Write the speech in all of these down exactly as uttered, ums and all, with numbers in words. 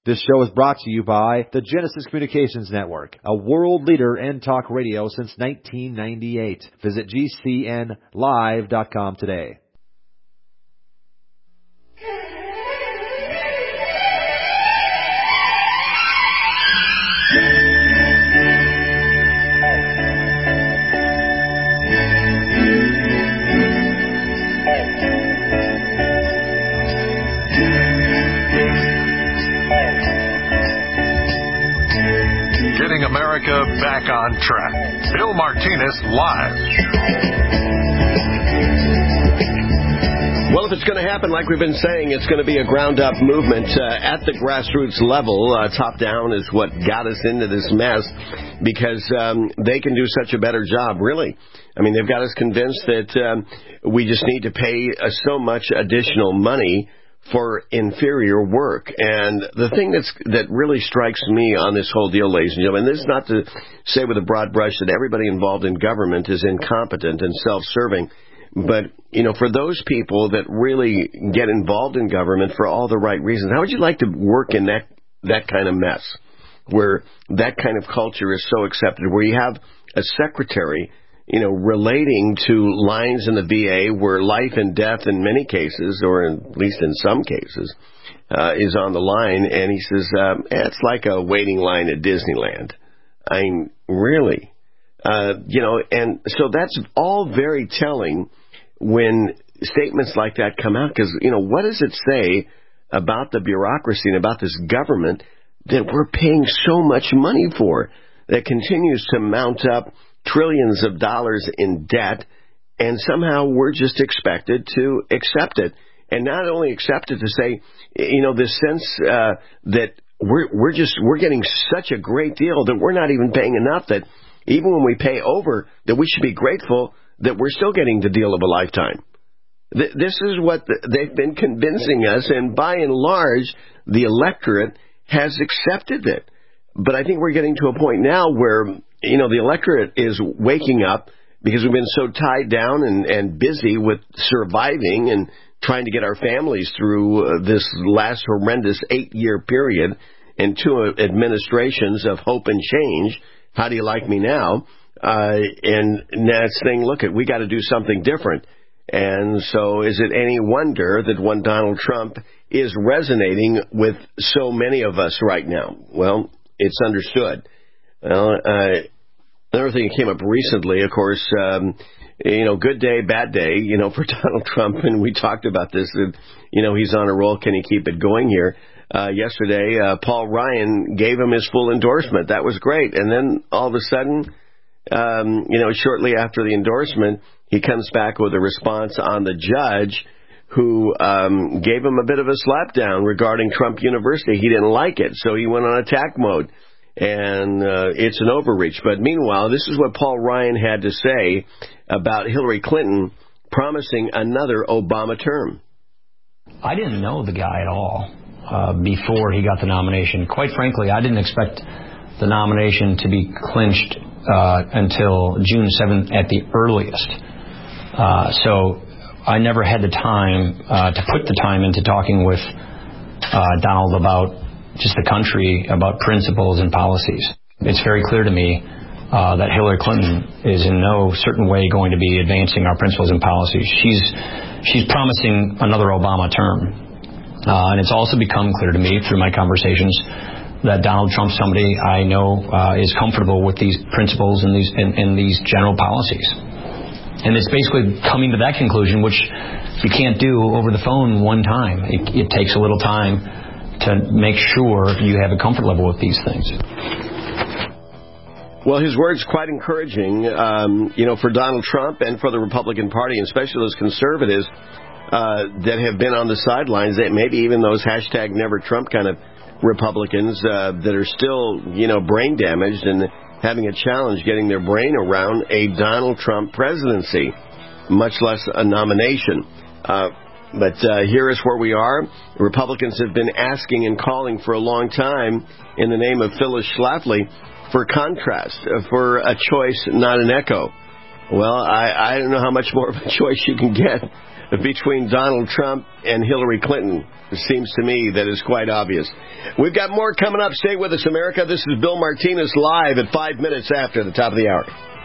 This show is brought to you by the Genesis Communications Network, a world leader in talk radio since nineteen ninety-eight. Visit G C N live dot com today. Getting America back on track. Bill Martinez live. Well, if it's going to happen, like we've been saying, it's going to be a ground-up movement uh, at the grassroots level. Uh, top-down is what got us into this mess because um, they can do such a better job, really. I mean, they've got us convinced that um, we just need to pay uh, so much additional money for inferior work. And the thing that's that really strikes me on this whole deal, ladies and gentlemen, this is not to say with a broad brush that everybody involved in government is incompetent and self-serving. But, you know, for those people that really get involved in government for all the right reasons, how would you like to work in that that kind of mess where that kind of culture is so accepted, where you have a secretary, you know, relating to lines in the V A where life and death in many cases, or in, at least in some cases, uh, is on the line, and he says, um, it's like a waiting line at Disneyland. I mean, really? Uh, you know, and so that's all very telling when statements like that come out, because, you know, what does it say about the bureaucracy and about this government that we're paying so much money for, that continues to mount up trillions of dollars in debt, and somehow we're just expected to accept it. And not only accept it, to say, you know, this sense uh, that we're we're just we're getting such a great deal that we're not even paying enough, that even when we pay over, that we should be grateful that we're still getting the deal of a lifetime. Th- this is what the, they've been convincing us, and by and large, the electorate has accepted it. But I think we're getting to a point now where, you know, the electorate is waking up because we've been so tied down and, and busy with surviving and trying to get our families through uh, this last horrendous eight-year period and two administrations of hope and change. How do you like me now? Uh, and now it's saying, look, we got to do something different. And so is it any wonder that one Donald Trump is resonating with so many of us right now? Well, it's understood. Well, uh, another thing that came up recently, of course, um, you know, good day, bad day, you know, for Donald Trump. And we talked about this, that, you know, he's on a roll. Can he keep it going here? Uh, yesterday, uh, Paul Ryan gave him his full endorsement. That was great. And then all of a sudden, um, you know, shortly after the endorsement, he comes back with a response on the judge who um, gave him a bit of a slapdown regarding Trump University. He didn't like it, so he went on attack mode. And uh, it's an overreach. But meanwhile, this is what Paul Ryan had to say about Hillary Clinton promising another Obama term. I didn't know the guy at all uh, before he got the nomination. Quite frankly, I didn't expect the nomination to be clinched uh, until June seventh at the earliest. Uh, so I never had the time uh, to put the time into talking with uh, Donald about just the country, about principles and policies. It's very clear to me uh, that Hillary Clinton is in no certain way going to be advancing our principles and policies. She's she's promising another Obama term. Uh, and it's also become clear to me through my conversations that Donald Trump's somebody I know uh, is comfortable with these principles and these and, and these general policies. And it's basically coming to that conclusion, which you can't do over the phone one time. It, it takes a little time to make sure you have a comfort level with these things. Well, his words quite encouraging, um, you know, for Donald Trump and for the Republican Party, and especially those conservatives uh, that have been on the sidelines, that maybe even those hashtag Never Trump kind of Republicans uh, that are still, you know, brain damaged and having a challenge getting their brain around a Donald Trump presidency, much less a nomination. Uh, but uh, here is where we are. Republicans have been asking and calling for a long time in the name of Phyllis Schlafly for contrast, uh, for a choice, not an echo. Well, I, I don't know how much more of a choice you can get between Donald Trump and Hillary Clinton. It seems to me that is quite obvious. We've got more coming up. Stay with us, America. This is Bill Martinez live at five minutes after the top of the hour.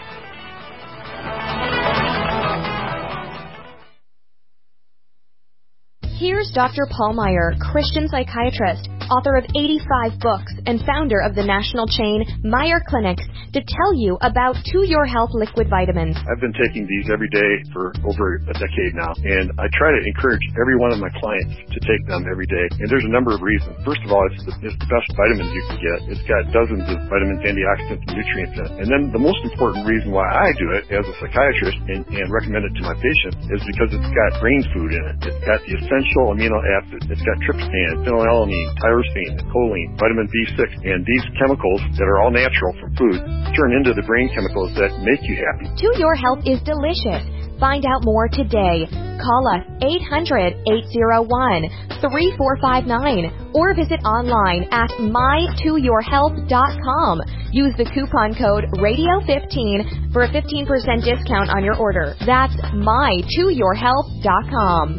Here's Doctor Paul Meyer, Christian psychiatrist, author of eighty-five books, and founder of the national chain Meyer Clinics, to tell you about To Your Health liquid vitamins. I've been taking these every day for over a decade now, and I try to encourage every one of my clients to take them every day. And there's a number of reasons. First of all, it's the, it's the best vitamins you can get. It's got dozens of vitamins, antioxidants, and nutrients in it. And then the most important reason why I do it as a psychiatrist and, and recommend it to my patients is because it's got brain food in it. It's got the essential amino acids. It's got tryptophan, phenylalanine, tyrosine, choline, vitamin B six, and these chemicals that are all natural from food turn into the brain chemicals that make you happy. To Your Health is delicious. Find out more today. Call us eight hundred, eight oh one, three four five nine or visit online at my to your health dot com. Use the coupon code radio fifteen for a fifteen percent discount on your order. That's my to your health dot com.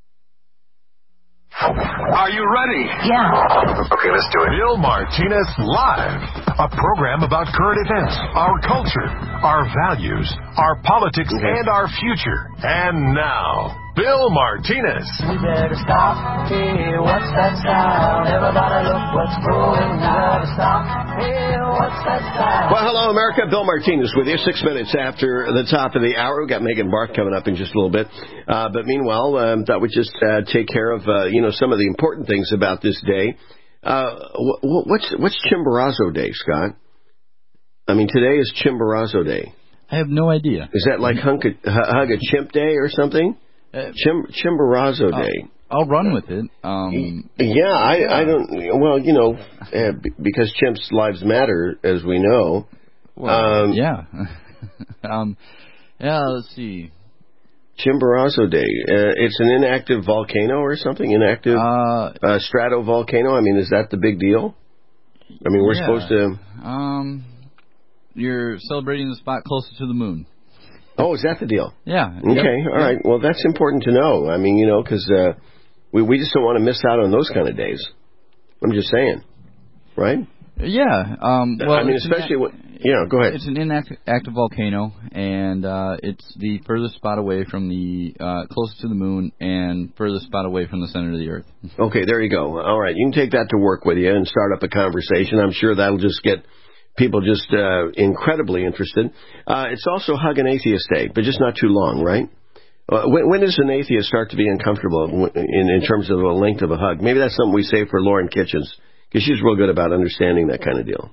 Are you ready? Yeah. Okay, let's do it. Bill Martinez Live, a program about current events, our culture, our values, our politics, and our future. And now, Bill Martinez. We better stop. Hey, what's that sound? Everybody look what's going on. Stop. Hey, what's that sound? Well, hello, America. Bill Martinez with you. Six minutes after the top of the hour. We've got Megan Barth coming up in just a little bit. Uh, but meanwhile, um, thought we'd just uh, take care of, uh, you know, some of the important things about this day. Uh, wh- what's what's Chimborazo Day, Scott? I mean, today is Chimborazo Day. I have no idea. Is that like hug a, hug a chimp day or something? Uh, Chim, Chimborazo Day. I'll, I'll run with it. Um, yeah, I, I don't. Well, you know, uh, because chimps' lives matter, as we know. Well, um, yeah. um, yeah. Let's see. Chimborazo Day. Uh, it's an inactive volcano or something? Inactive uh, uh, stratovolcano? I mean, is that the big deal? I mean, we're yeah. supposed to... Um, you're celebrating the spot closest to the moon. Oh, is that the deal? Yeah. Okay, yep. all right. Well, that's important to know. I mean, you know, because uh, we, we just don't want to miss out on those kind of days. I'm just saying. Right? Yeah. Um, well, I mean, especially... What, yeah, go ahead. It's an inactive active volcano, and uh, it's the furthest spot away from the, uh, closest to the moon, and furthest spot away from the center of the Earth. Okay, there you go. All right, you can take that to work with you and start up a conversation. I'm sure that'll just get people just uh, incredibly interested. Uh, it's also Hug an Atheist Day, but just not too long, right? Uh, when, when does an atheist start to be uncomfortable in, in terms of the length of a hug? Maybe that's something we save for Lauren Kitchens, because she's real good about understanding that kind of deal.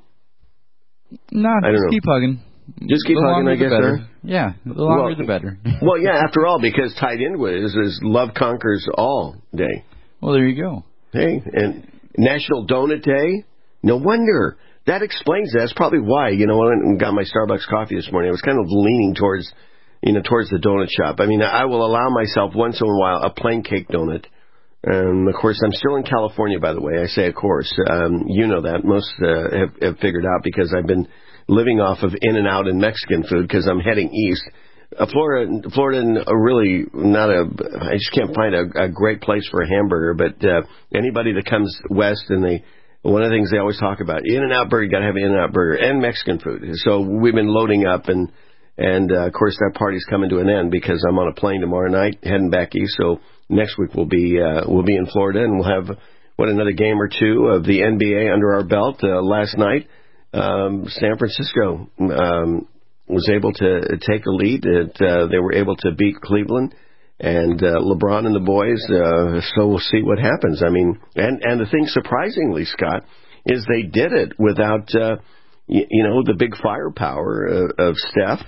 No, I don't just know. keep hugging. Just keep the hugging, I guess, the there? Yeah, the longer well, the better. Well, yeah, after all, because tied in with it is, is Love Conquers All Day. Well, there you go. Hey, and National Donut Day? No wonder. That explains that. That's probably why, you know, when I went and got my Starbucks coffee this morning, I was kind of leaning towards, you know, towards the donut shop. I mean, I will allow myself once in a while a plain cake donut. Um, of course, I'm still in California, by the way. I say, of course. Um, you know that. Most uh, have, have figured out because I've been living off of In-N-Out and Mexican food because I'm heading east. Uh, Florida, Florida, uh, really not a. I just can't find a, a great place for a hamburger. But uh, anybody that comes west, and they, one of the things they always talk about, In-N-Out burger, you got to have an In-N-Out burger and Mexican food. So we've been loading up, and and uh, of course that party's coming to an end because I'm on a plane tomorrow night heading back east. So next week we'll be uh, we'll be in Florida, and we'll have what another game or two of the N B A under our belt. Uh, last night, um, San Francisco um, was able to take a lead. It, uh, they were able to beat Cleveland and uh, LeBron and the boys. Uh, so we'll see what happens. I mean, and and the thing surprisingly, Scott, is they did it without uh, y- you know the big firepower of, of Steph.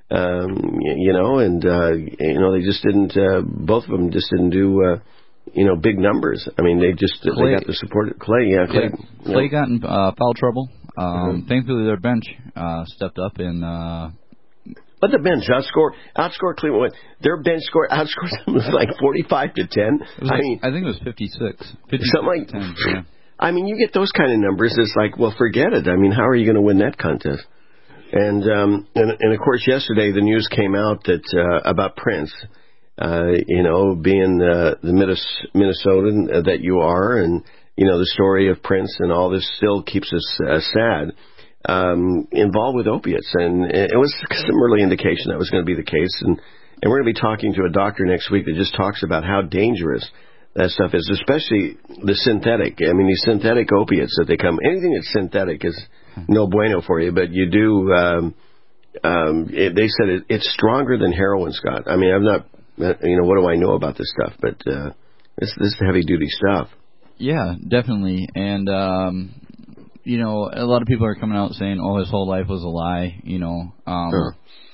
Um, you know, and, uh, you know, they just didn't, uh, both of them just didn't do, uh, you know, big numbers. I mean, they just, Clay, they got the support of Clay. Yeah, Clay, yeah, Clay got in uh, foul trouble. Um, mm-hmm. Thankfully, their bench, uh, stepped up and, uh, but the bench outscore, outscore Cleveland. Their bench score outscored them was like forty-five to ten. I like, mean, I think it was fifty-six. Something like, ten, yeah. I mean, you get those kind of numbers. It's like, well, forget it. I mean, how are you going to win that contest? And, um, and and of course, yesterday the news came out that uh, about Prince. Uh, you know, being uh, the Minnes- Minnesotan that you are, and you know the story of Prince and all this still keeps us uh, sad. Um, involved with opiates, and it was some early indication that was going to be the case. And, and we're going to be talking to a doctor next week that just talks about how dangerous that stuff is, especially the synthetic. I mean, these synthetic opiates that they come, anything that's synthetic is no bueno for you, but you do, um, um, it, they said it, it's stronger than heroin, Scott. I mean, I'm not, you know, what do I know about this stuff? But uh, this, this is heavy duty stuff. Yeah, definitely. And, um, you know, a lot of people are coming out saying, oh, his whole life was a lie, you know. Um, sure.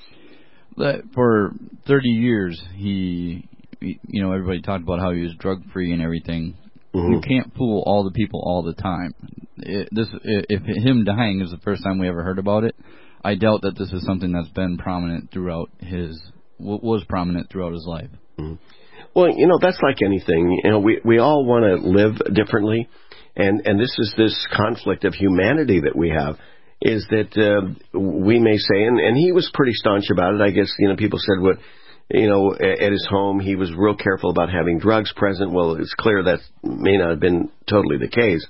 But for thirty years, he, you know, everybody talked about how he was drug-free and everything. Mm-hmm. You can't fool all the people all the time. It, this, if him dying is the first time we ever heard about it, I doubt that this is something that's been prominent throughout his, was prominent throughout his life. Mm-hmm. Well, you know, that's like anything. You know, we, we all want to live differently. And and this is this conflict of humanity that we have, is that uh, we may say, and, and he was pretty staunch about it. I guess, you know, people said what, you know, at his home he was real careful about having drugs present. Well, it's clear that may not have been totally the case.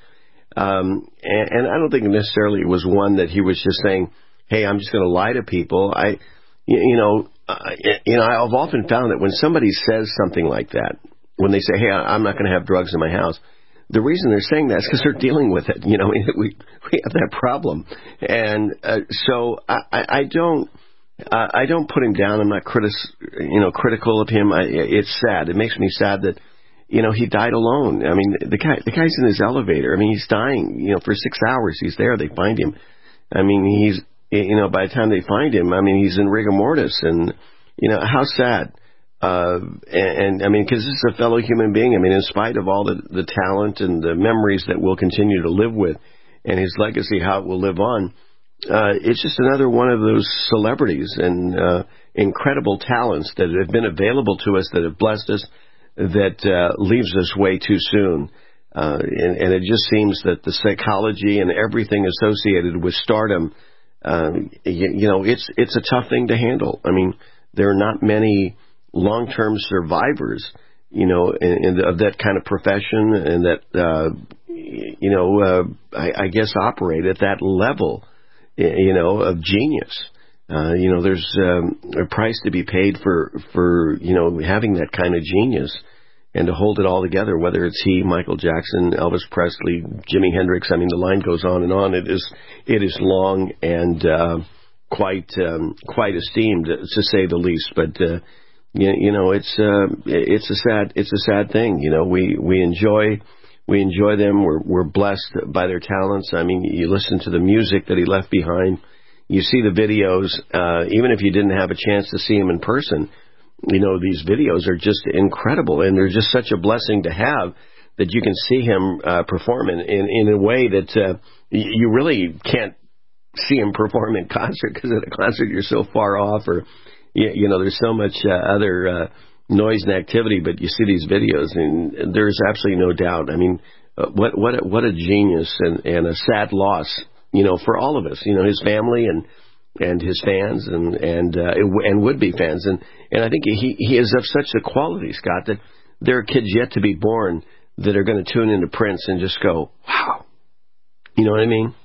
Um, and, and I don't think necessarily it was one that he was just saying, hey, I'm just going to lie to people. I, you, you know, uh, you know, I've often found that when somebody says something like that, when they say, hey, I'm not going to have drugs in my house, the reason they're saying that is because they're dealing with it. You know, we we have that problem, and uh, so I, I don't uh, I don't put him down. I'm not critic, you know, critical of him. I, it's sad. It makes me sad that, you know, he died alone. I mean, the guy the guy's in his elevator. I mean, he's dying. You know, for six hours he's there. They find him. I mean, he's you know, by the time they find him, I mean, he's in rigor mortis, and you know, how sad. Uh, and, and I mean, because this is a fellow human being. I mean, in spite of all the, the talent and the memories that we'll continue to live with, and his legacy, how it will live on, uh, it's just another one of those celebrities and uh, incredible talents that have been available to us, that have blessed us, that uh, leaves us way too soon. Uh, and, and it just seems that the psychology and everything associated with stardom, um, you, you know, it's it's a tough thing to handle. I mean, there are not many long-term survivors, you know, in, in the, of that kind of profession, and that, uh, you know, uh, I, I guess operate at that level, you know, of genius. Uh, you know, there's um, a price to be paid for, for, you know, having that kind of genius and to hold it all together, whether it's he, Michael Jackson, Elvis Presley, Jimi Hendrix. I mean, the line goes on and on. It is, it is long and uh, quite, um, quite esteemed, to say the least. But, uh, You, you know, it's uh, it's a sad it's a sad thing. You know, we, we enjoy we enjoy them. We're we're blessed by their talents. I mean, you listen to the music that he left behind. You see the videos. Uh, even if you didn't have a chance to see him in person, you know, these videos are just incredible, and they're just such a blessing to have, that you can see him uh, perform in, in in a way that uh, you really can't see him perform in concert, because at a concert you're so far off, or You, you know, there's so much uh, other uh, noise and activity, but you see these videos, and there's absolutely no doubt. I mean, uh, what what a, what a genius, and, and a sad loss, you know, for all of us. You know, his family and and his fans and and uh, and would be fans, and and I think he he is of such a quality, Scott, that there are kids yet to be born that are going to tune into Prince and just go, wow. You know what I mean?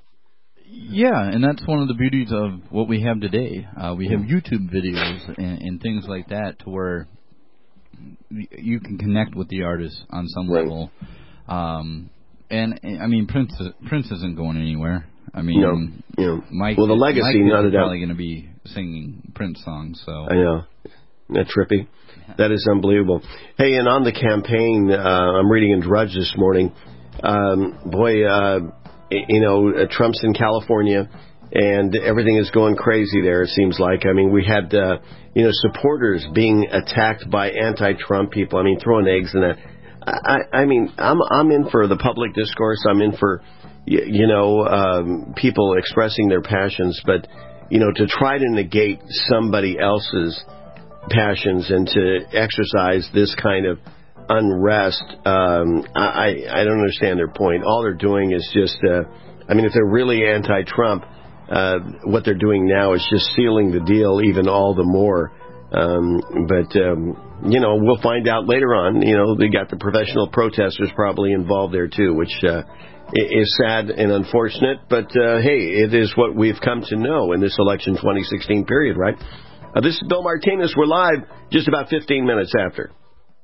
Yeah, and that's one of the beauties of what we have today. Uh, we have YouTube videos and, and things like that, to where you can connect with the artist on some right. level. Um, and, I mean, Prince Prince isn't going anywhere. I mean, no, you know, Mike, well, the legacy, Mike not is a doubt, probably going to be singing Prince songs. So I know. Isn't that trippy? That is unbelievable. Hey, and on the campaign, uh, I'm reading in Drudge this morning. Um, boy, uh, you know, uh, Trump's in California, and everything is going crazy there, it seems like. I mean, we had, uh, you know, supporters being attacked by anti-Trump people. I mean, throwing eggs and that. I, I mean, I'm I'm in for the public discourse. I'm in for, you, you know, um, people expressing their passions. But, you know, to try to negate somebody else's passions and to exercise this kind of unrest, um, I, I don't understand their point. All they're doing is just, uh, I mean, if they're really anti-Trump, uh, what they're doing now is just sealing the deal even all the more. Um, but, um, you know, we'll find out later on. You know, they got the professional protesters probably involved there, too, which uh, is sad and unfortunate. But, uh, hey, it is what we've come to know in this election twenty sixteen period, right? Uh, this is Bill Martinez. We're live just about fifteen minutes after.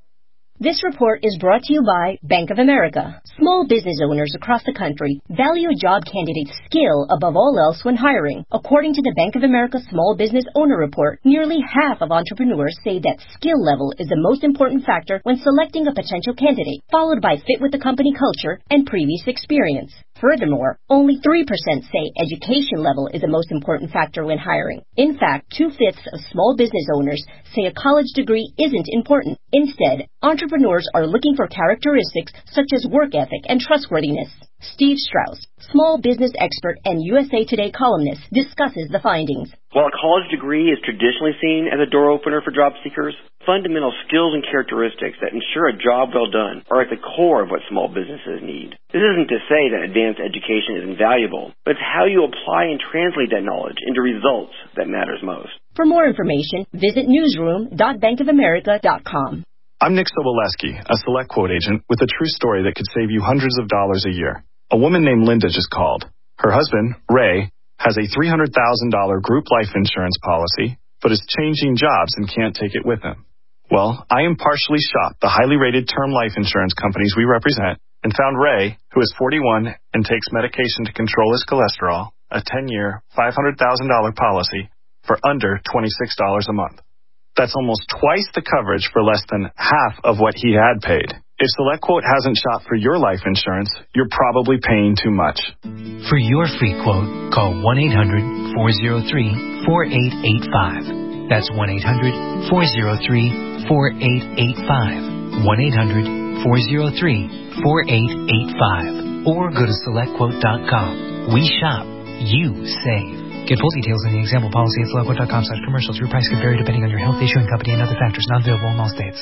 This report is brought to you by Bank of America. Small business owners across the country value a job candidate's skill above all else when hiring. According to the Bank of America Small Business Owner Report, nearly half of entrepreneurs say that skill level is the most important factor when selecting a potential candidate, followed by fit with the company culture and previous experience. Furthermore, only three percent say education level is the most important factor when hiring. In fact, two-fifths of small business owners say a college degree isn't important. Instead, entrepreneurs are looking for characteristics such as work ethic and trustworthiness. Steve Strauss, small business expert and U S A Today columnist, discusses the findings. While a college degree is traditionally seen as a door opener for job seekers, fundamental skills and characteristics that ensure a job well done are at the core of what small businesses need. This isn't to say that advanced education is invaluable, but it's how you apply and translate that knowledge into results that matters most. For more information, visit newsroom dot bank of america dot com. I'm Nick Soboleski, a Select Quote agent with a true story that could save you hundreds of dollars a year. A woman named Linda just called. Her husband, Ray, has a three hundred thousand dollars group life insurance policy, but is changing jobs and can't take it with him. Well, I impartially shopped the highly rated term life insurance companies we represent and found Ray, who is forty-one and takes medication to control his cholesterol, a ten-year, five hundred thousand dollars policy for under twenty-six dollars a month. That's almost twice the coverage for less than half of what he had paid. If SelectQuote hasn't shopped for your life insurance, you're probably paying too much. For your free quote, call one eight hundred four oh three four eight eight five. That's one eight hundred four oh three four eight eight five. one eight hundred four oh three four eight eight five. Or go to select quote dot com. We shop. You save. Get full details in the example policy at select quote dot com slash commercials. Your price can vary depending on your health, issuing company, and other factors not available in all states.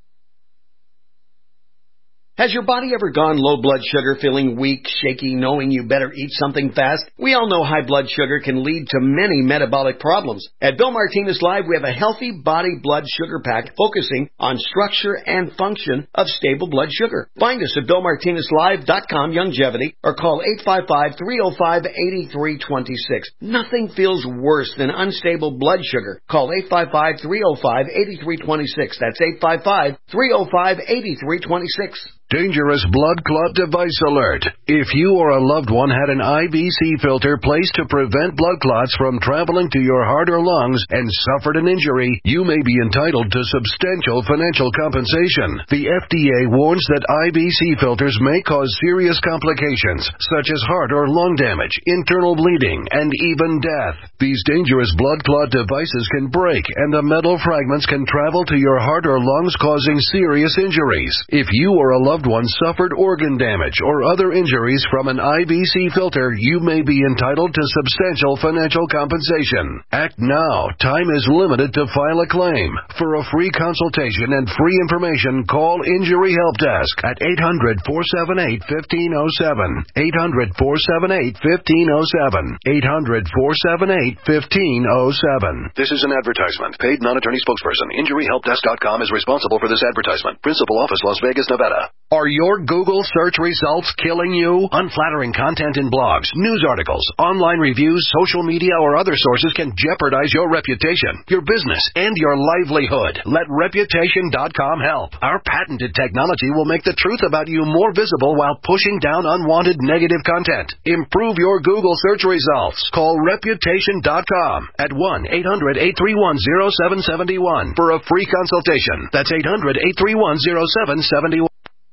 Has your body ever gone low blood sugar, feeling weak, shaky, knowing you better eat something fast? We all know high blood sugar can lead to many metabolic problems. At Bill Martinez Live, we have a healthy body blood sugar pack focusing on structure and function of stable blood sugar. Find us at bill martinez live dot com Longevity or call eight five five, three oh five, eight three two six. Nothing feels worse than unstable blood sugar. Call eight five five, three oh five, eight three two six. That's eight five five, three oh five, eight three two six. Dangerous blood clot device alert. If you or a loved one had an I V C filter placed to prevent blood clots from traveling to your heart or lungs and suffered an injury, you may be entitled to substantial financial compensation. The F D A warns that I V C filters may cause serious complications, such as heart or lung damage, internal bleeding, and even death. These dangerous blood clot devices can break, and the metal fragments can travel to your heart or lungs, causing serious injuries. If you or a loved loved one suffered organ damage or other injuries from an I V C filter, you may be entitled to substantial financial compensation. Act now. Time is limited to file a claim. For a free consultation and free information, call Injury Help Desk at eight hundred, four seven eight, one five oh seven. eight hundred, four seven eight, one five oh seven. eight hundred, four seven eight, one five oh seven. This is an advertisement. Paid non-attorney spokesperson. Injury Help Desk dot com is responsible for this advertisement. Principal office, Las Vegas, Nevada. Are your Google search results killing you? Unflattering content in blogs, news articles, online reviews, social media, or other sources can jeopardize your reputation, your business, and your livelihood. Let reputation dot com help. Our patented technology will make the truth about you more visible while pushing down unwanted negative content. Improve your Google search results. Call reputation dot com at one eight hundred, eight three one, oh seven seven one for a free consultation. That's eight hundred, eight three one, oh seven seven one.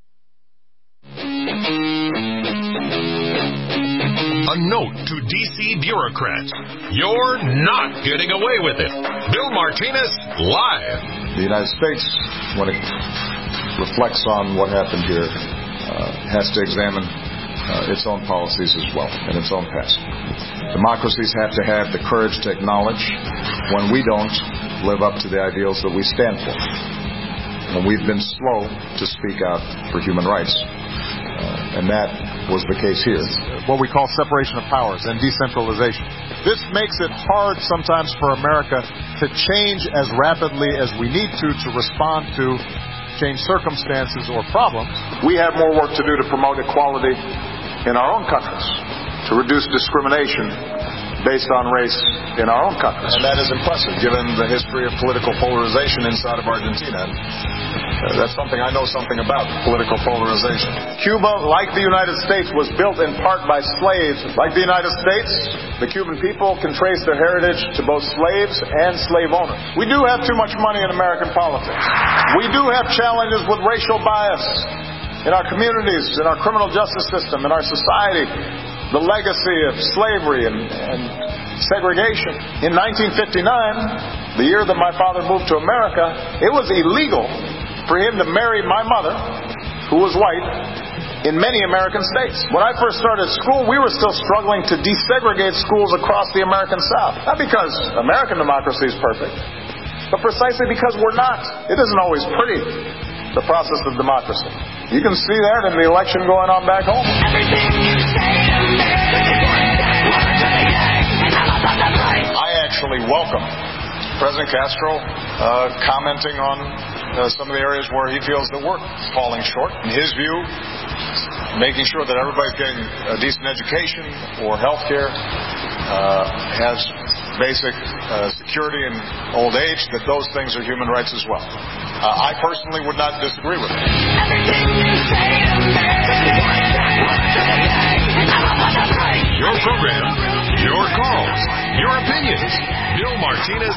A note to D C bureaucrats. You're not getting away with it. Bill Martinez, live. The United States, when it reflects on what happened here, uh, has to examine uh, its own policies as well and its own past. Democracies have to have the courage to acknowledge when we don't live up to the ideals that we stand for. And we've been slow to speak out for human rights. Uh, and that was the case here. What we call separation of powers and decentralization. This makes it hard sometimes for America to change as rapidly as we need to to respond to change circumstances or problems. We have more work to do to promote equality in our own countries, to reduce discrimination based on race in our own countries. And that is impressive, given the history of political polarization inside of Argentina. And, uh, that's something I know something about, political polarization. Cuba, like the United States, was built in part by slaves. Like the United States, the Cuban people can trace their heritage to both slaves and slave owners. We do have too much money in American politics. We do have challenges with racial bias in our communities, in our criminal justice system, in our society. The legacy of slavery and, and segregation. In nineteen fifty-nine, the year that my father moved to America, it was illegal for him to marry my mother, who was white, in many American states. When I first started school, we were still struggling to desegregate schools across the American South. Not because American democracy is perfect, but precisely because we're not. It isn't always pretty, the process of democracy. You can see that in the election going on back home. I actually welcome President Castro uh, commenting on uh, some of the areas where he feels that we're falling short. In his view, making sure that everybody's getting a decent education or health care, uh, has basic uh, security in old age, that those things are human rights as well. Uh, I personally would not disagree with it. Your program, your calls, your opinions. Bill Martinez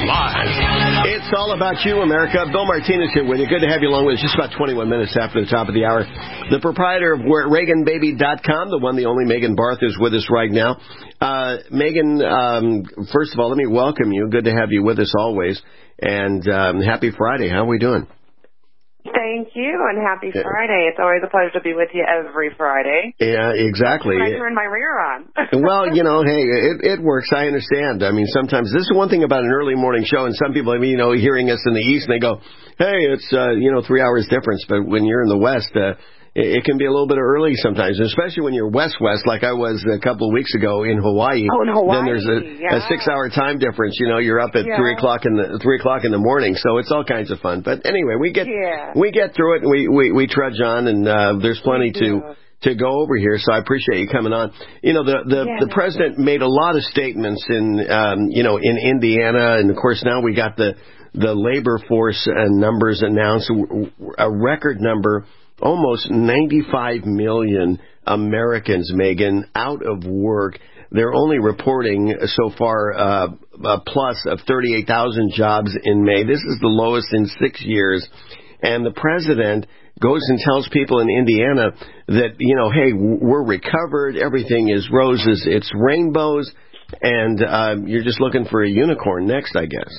live. It's all about you, America. Bill Martinez here with you. Good to have you along with us. Just about twenty-one minutes after the top of the hour. The proprietor of Reagan Baby dot com, the one, the only Megan Barth, is with us right now. Uh, Megan, um, first of all, let me welcome you. Good to have you with us always. And um, happy Friday. How are we doing? Thank you, and happy Friday. It's always a pleasure to be with you every Friday. Yeah, exactly. I turn my rear on. Well, you know, hey, it, it works. I understand. I mean, sometimes this is one thing about an early morning show, and some people, I mean, you know, hearing us in the East, and they go, hey, it's, uh, you know, three hours difference. But when you're in the West, uh, it, it can be a little bit early sometimes, especially when you're west-west, like I was a couple of weeks ago in Hawaii. Oh, in Hawaii. Then there's a, yeah. a six-hour time difference. You know, you're up at yeah. three o'clock in the three o'clock in the morning, so it's all kinds of fun. But anyway, we get yeah. we get through it, and we we, we trudge on, and uh, there's plenty to. to go over here, so I appreciate you coming on. You know, the the, yeah. the president made a lot of statements in, um, you know, in Indiana, and of course now we got the the labor force uh, numbers announced, a record number, almost ninety-five million Americans, Megan, out of work. They're only reporting so far uh, a plus of thirty-eight thousand jobs in May. This is the lowest in six years, and the president goes and tells people in Indiana that, you know, hey, we're recovered, everything is roses, it's rainbows, and uh, you're just looking for a unicorn next, I guess.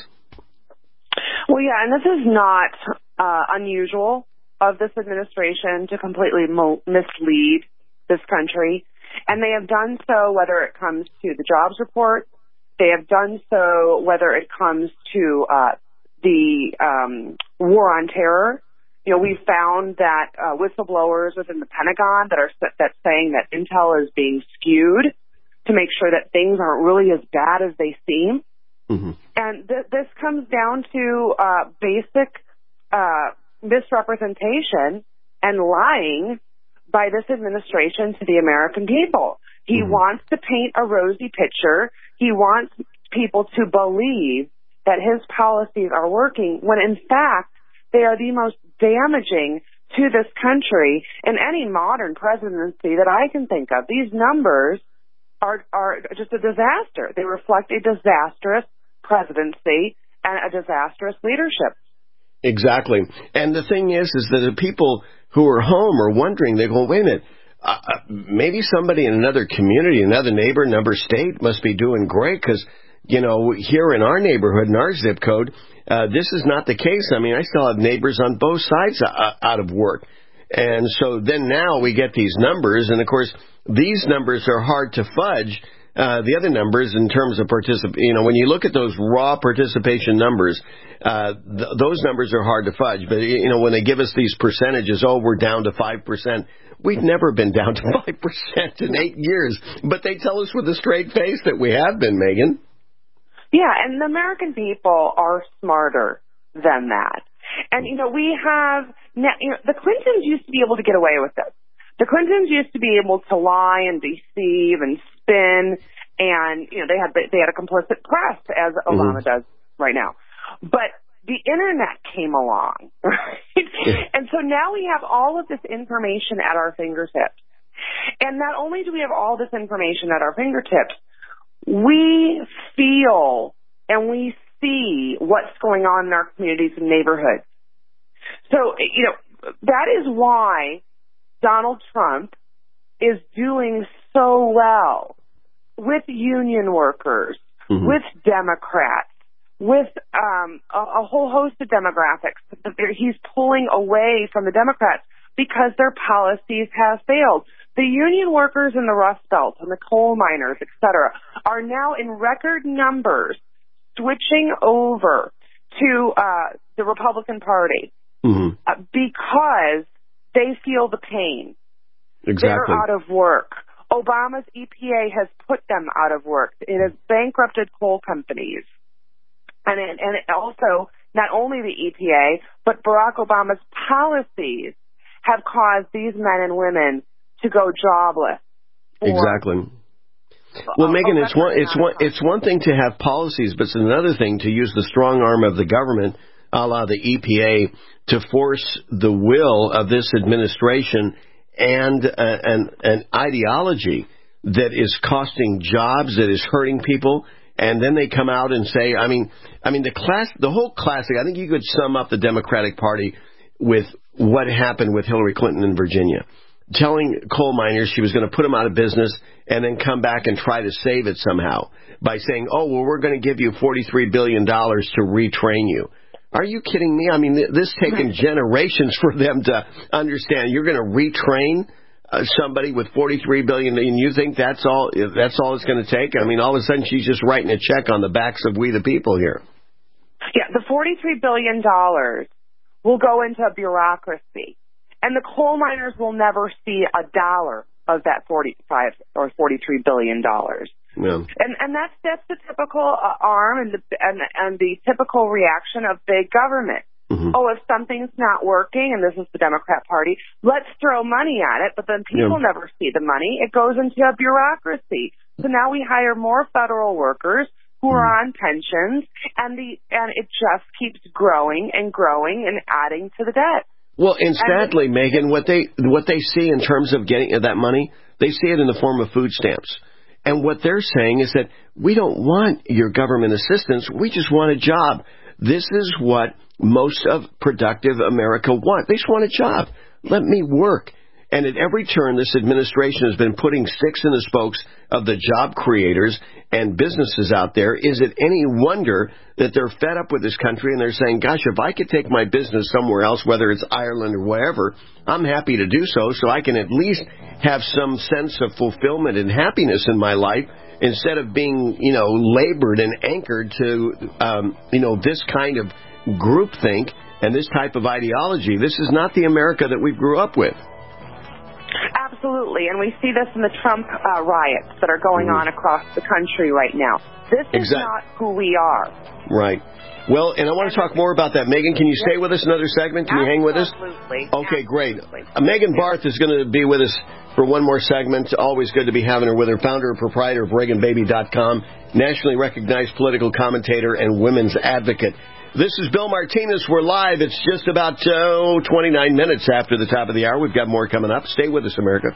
Well, yeah, and this is not uh, unusual of this administration to completely mo- mislead this country, and they have done so whether it comes to the jobs report, they have done so whether it comes to uh, the um, war on terror. You know, we found that uh, whistleblowers within the Pentagon that are that's saying that intel is being skewed to make sure that things aren't really as bad as they seem. Mm-hmm. And th- this comes down to uh, basic uh, misrepresentation and lying by this administration to the American people. He mm-hmm. wants to paint a rosy picture. He wants people to believe that his policies are working when, in fact, they are the most damaging to this country in any modern presidency that I can think of. These numbers are are just a disaster. They reflect a disastrous presidency and a disastrous leadership. Exactly. And the thing is, is that the people who are home are wondering, they go, wait a minute, uh, maybe somebody in another community, another neighbor, another state must be doing great because, you know, here in our neighborhood, in our zip code, Uh, this is not the case. I mean, I still have neighbors on both sides uh, out of work. And so then now we get these numbers. And, of course, these numbers are hard to fudge uh, the other numbers in terms of particip. You know, when you look at those raw participation numbers, uh, th- those numbers are hard to fudge. But you know, when they give us these percentages, oh, we're down to five percent. We've never been down to five percent in eight years. But they tell us with a straight face that we have been, Megan. Yeah, and the American people are smarter than that. And, you know, we have, you know, the Clintons used to be able to get away with this. The Clintons used to be able to lie and deceive and spin, and, you know, they had they had a complicit press, as Obama mm-hmm. does right now. But the Internet came along, right? And so now we have all of this information at our fingertips. And not only do we have all this information at our fingertips, we feel and we see what's going on in our communities and neighborhoods. So, you know, that is why Donald Trump is doing so well with union workers, mm-hmm. with Democrats, with um, a, a whole host of demographics. He's pulling away from the Democrats because their policies have failed. The union workers in the Rust Belt and the coal miners, et cetera, are now in record numbers switching over to uh, the Republican Party mm-hmm. uh, because they feel the pain. Exactly. They're out of work. Obama's E P A has put them out of work. It has bankrupted coal companies. And it, and it also, not only the E P A, but Barack Obama's policies have caused these men and women to go jobless. Exactly. Well, Megan, it's one, it's one, it's one thing to have policies, but it's another thing to use the strong arm of the government, a la the E P A, to force the will of this administration and uh, an, an ideology that is costing jobs, that is hurting people, and then they come out and say, I mean, I mean the class, the whole classic. I think you could sum up the Democratic Party with what happened with Hillary Clinton in Virginia, telling coal miners she was going to put them out of business and then come back and try to save it somehow by saying, oh, well, we're going to give you forty-three billion dollars to retrain you. Are you kidding me? I mean, this has taken generations for them to understand. You're going to retrain uh, somebody with forty-three billion dollars, and you think that's all that's all it's going to take? I mean, all of a sudden she's just writing a check on the backs of we the people here. Yeah, the forty-three billion dollars will go into a bureaucracy, and the coal miners will never see a dollar of that forty-five or forty-three billion dollars. Yeah. And and that's that's the typical uh, arm and the and and the typical reaction of big government. Mm-hmm. Oh, if something's not working, and this is the Democrat Party, let's throw money at it. But then people yeah. never see the money; it goes into a bureaucracy. So now we hire more federal workers who are on pensions, and the and it just keeps growing and growing and adding to the debt. Well, and sadly, and, Megan, what they what they see in terms of getting that money, they see it in the form of food stamps. And what they're saying is that we don't want your government assistance. We just want a job. This is what most of productive America want. They just want a job. Let me work. And at every turn, this administration has been putting sticks in the spokes of the job creators and businesses out there. Is it any wonder that they're fed up with this country and they're saying, gosh, if I could take my business somewhere else, whether it's Ireland or wherever, I'm happy to do so, so I can at least have some sense of fulfillment and happiness in my life instead of being, you know, labored and anchored to, um, you know, this kind of groupthink and this type of ideology. This is not the America that we grew up with. Absolutely, and we see this in the Trump uh, riots that are going mm-hmm. on across the country right now. This is exactly. not who we are. Right. Well, and I want to talk more about that. Megan, can you stay with us another segment? Can Absolutely. you hang with us? Absolutely. Okay, great. Absolutely. Uh, Megan Barth is going to be with us for one more segment. Always good to be having her with her. Founder and proprietor of Reagan Baby dot com, nationally recognized political commentator and women's advocate. This is Bill Martinez. We're live. It's just about oh, twenty-nine minutes after the top of the hour. We've got more coming up. Stay with us, America.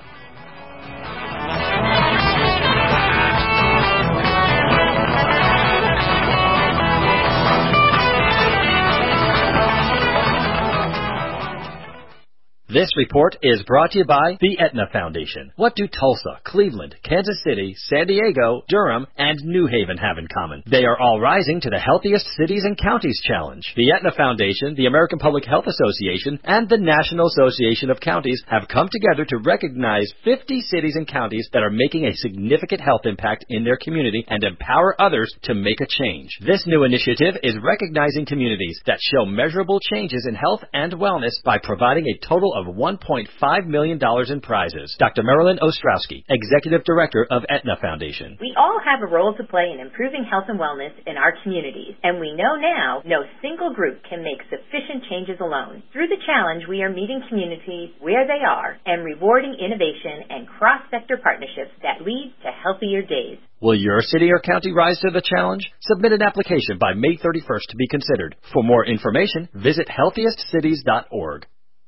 This report is brought to you by the Aetna Foundation. What do Tulsa, Cleveland, Kansas City, San Diego, Durham, and New Haven have in common? They are all rising to the Healthiest Cities and Counties Challenge. The Aetna Foundation, the American Public Health Association, and the National Association of Counties have come together to recognize fifty cities and counties that are making a significant health impact in their community and empower others to make a change. This new initiative is recognizing communities that show measurable changes in health and wellness by providing a total of one point five million dollars in prizes. Doctor Marilyn Ostrowski, Executive Director of Aetna Foundation. We all have a role to play in improving health and wellness in our communities, and we know now no single group can make sufficient changes alone. Through the challenge, we are meeting communities where they are and rewarding innovation and cross-sector partnerships that lead to healthier days. Will your city or county rise to the challenge? Submit an application by May thirty-first to be considered. For more information, visit healthiest cities dot org.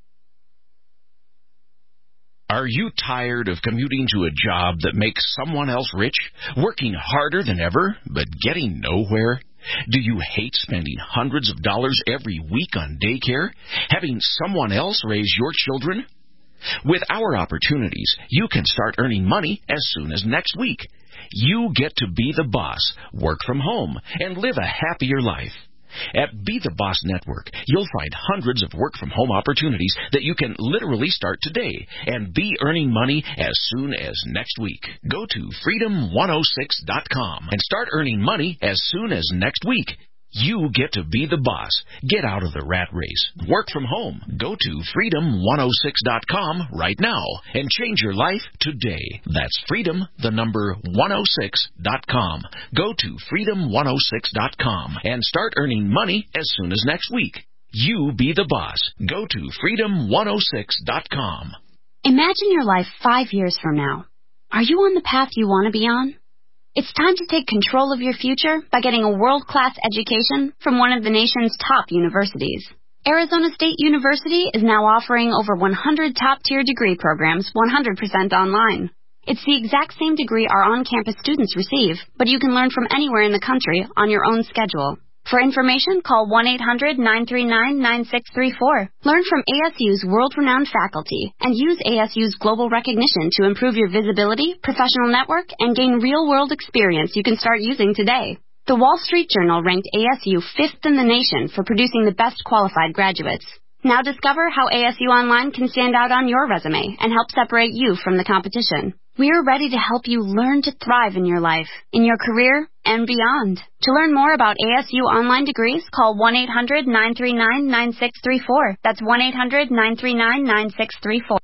Are you tired of commuting to a job that makes someone else rich, working harder than ever, but getting nowhere? Do you hate spending hundreds of dollars every week on daycare, having someone else raise your children? With our opportunities, you can start earning money as soon as next week. You get to be the boss, work from home, and live a happier life. At Be the Boss Network, you'll find hundreds of work-from-home opportunities that you can literally start today and be earning money as soon as next week. Go to freedom one oh six dot com and start earning money as soon as next week. You get to be the boss. Get out of the rat race. Work from home. Go to freedom one oh six dot com right now and change your life today. That's freedom, the number one oh six dot com. Go to freedom one oh six dot com and start earning money as soon as next week. You be the boss. Go to freedom one oh six dot com. Imagine your life five years from now. Are you on the path you want to be on? It's time to take control of your future by getting a world-class education from one of the nation's top universities. Arizona State University is now offering over one hundred top-tier degree programs one hundred percent online. It's the exact same degree our on-campus students receive, but you can learn from anywhere in the country on your own schedule. For information, call one eight hundred nine three nine nine six three four. Learn from A S U's world-renowned faculty and use A S U's global recognition to improve your visibility, professional network, and gain real-world experience you can start using today. The Wall Street Journal ranked A S U fifth in the nation for producing the best qualified graduates. Now discover how A S U Online can stand out on your resume and help separate you from the competition. We are ready to help you learn to thrive in your life, in your career, and beyond. To learn more about A S U online degrees, call one eight hundred nine three nine nine six three four. That's one eight hundred nine three nine nine six three four.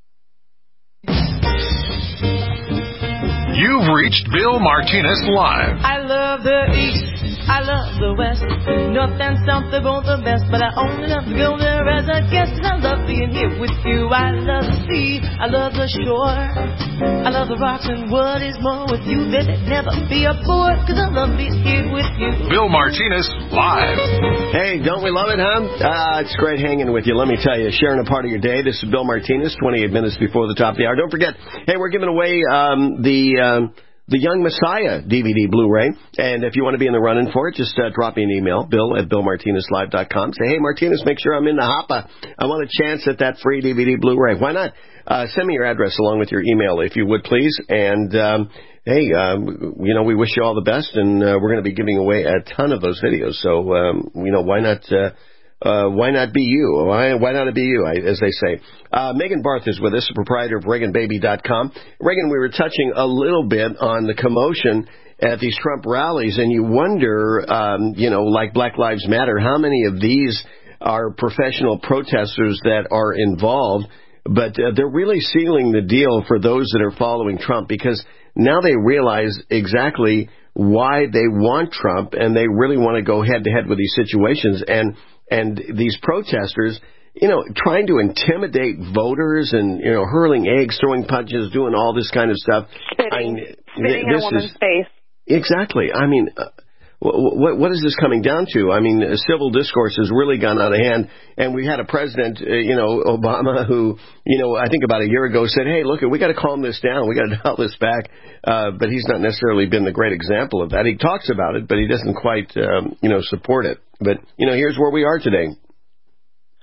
You've reached Bill Martinez Live. I love the East. I love the West. North and South, they're both the best. But I only love to go there as a guest. And I love being here with you. I love the sea. I love the shore. I love the rocks. And what is more with you, baby, never be a bore. Cause I love being here with you. Bill Martinez Live. Hey, don't we love it, huh? Uh, it's great hanging with you. Let me tell you, sharing a part of your day. This is Bill Martinez, twenty-eight minutes before the top of the hour. Don't forget, hey, we're giving away um, the... Um, The Young Messiah D V D Blu-ray. And if you want to be in the running for it, just uh, drop me an email, bill at bill martinez live dot com. Say, hey, Martinez, make sure I'm in the hoppa. I want a chance at that free D V D Blu-ray. Why not? Uh, send me your address along with your email, if you would, please. And, um, hey, um, you know, we wish you all the best, and uh, we're going to be giving away a ton of those videos. So, um, you know, why not... Uh, Uh, why not be you? Why, why not be you, as they say. Uh, Megan Barth is with us, the proprietor of Reagan Baby dot com. Reagan, we were touching a little bit on the commotion at these Trump rallies, and you wonder, um, you know, like Black Lives Matter, how many of these are professional protesters that are involved, but uh, they're really sealing the deal for those that are following Trump, because now they realize exactly why they want Trump, and they really want to go head-to-head with these situations. And And these protesters, you know, trying to intimidate voters and, you know, hurling eggs, throwing punches, doing all this kind of stuff. Spitting, I mean, spitting in a woman's is, face. Exactly. I mean, uh, what, what is this coming down to? I mean, civil discourse has really gone out of hand. And we had a president, uh, you know, Obama, who, you know, I think about a year ago said, hey, look, we got to calm this down. We got to dial this back. Uh, but he's not necessarily been the great example of that. He talks about it, but he doesn't quite, um, you know, support it. But, you know, here's where we are today.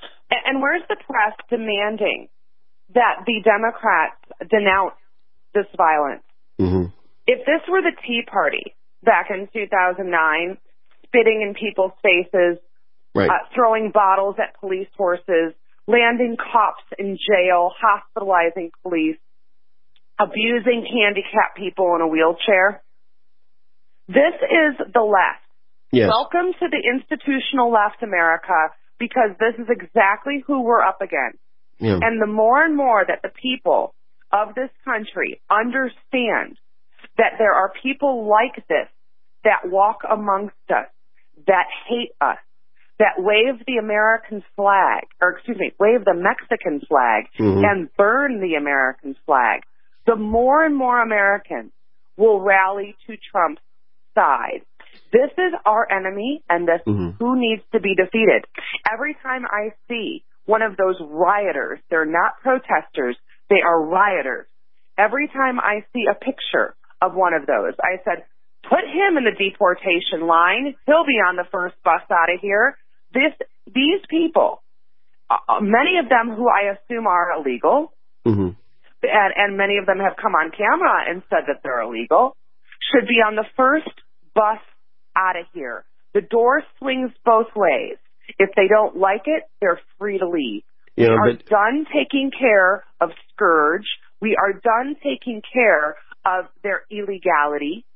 and where's the press demanding that the Democrats denounce this violence? Mm-hmm. If this were the Tea Party back in two thousand nine, spitting in people's faces, right. uh, throwing bottles at police horses, landing cops in jail, hospitalizing police, abusing handicapped people in a wheelchair, this is the left. Yes. Welcome to the institutional left, America, because this is exactly who we're up against. Yeah. And the more and more that the people of this country understand that there are people like this that walk amongst us, that hate us, that wave the American flag, or excuse me, wave the Mexican flag mm-hmm. and burn the American flag, the more and more Americans will rally to Trump's side. This is our enemy, and this mm-hmm. is who needs to be defeated. Every time I see one of those rioters, they're not protesters, they are rioters. Every time I see a picture of one of those, I said, put him in the deportation line. He'll be on the first bus out of here. This, these people, uh, many of them who I assume are illegal, mm-hmm. and, and many of them have come on camera and said that they're illegal, should be on the first bus out of here. The door swings both ways. If they don't like it, they're free to leave. Yeah, we are but... done taking care of Scourge. We are done taking care of their illegality.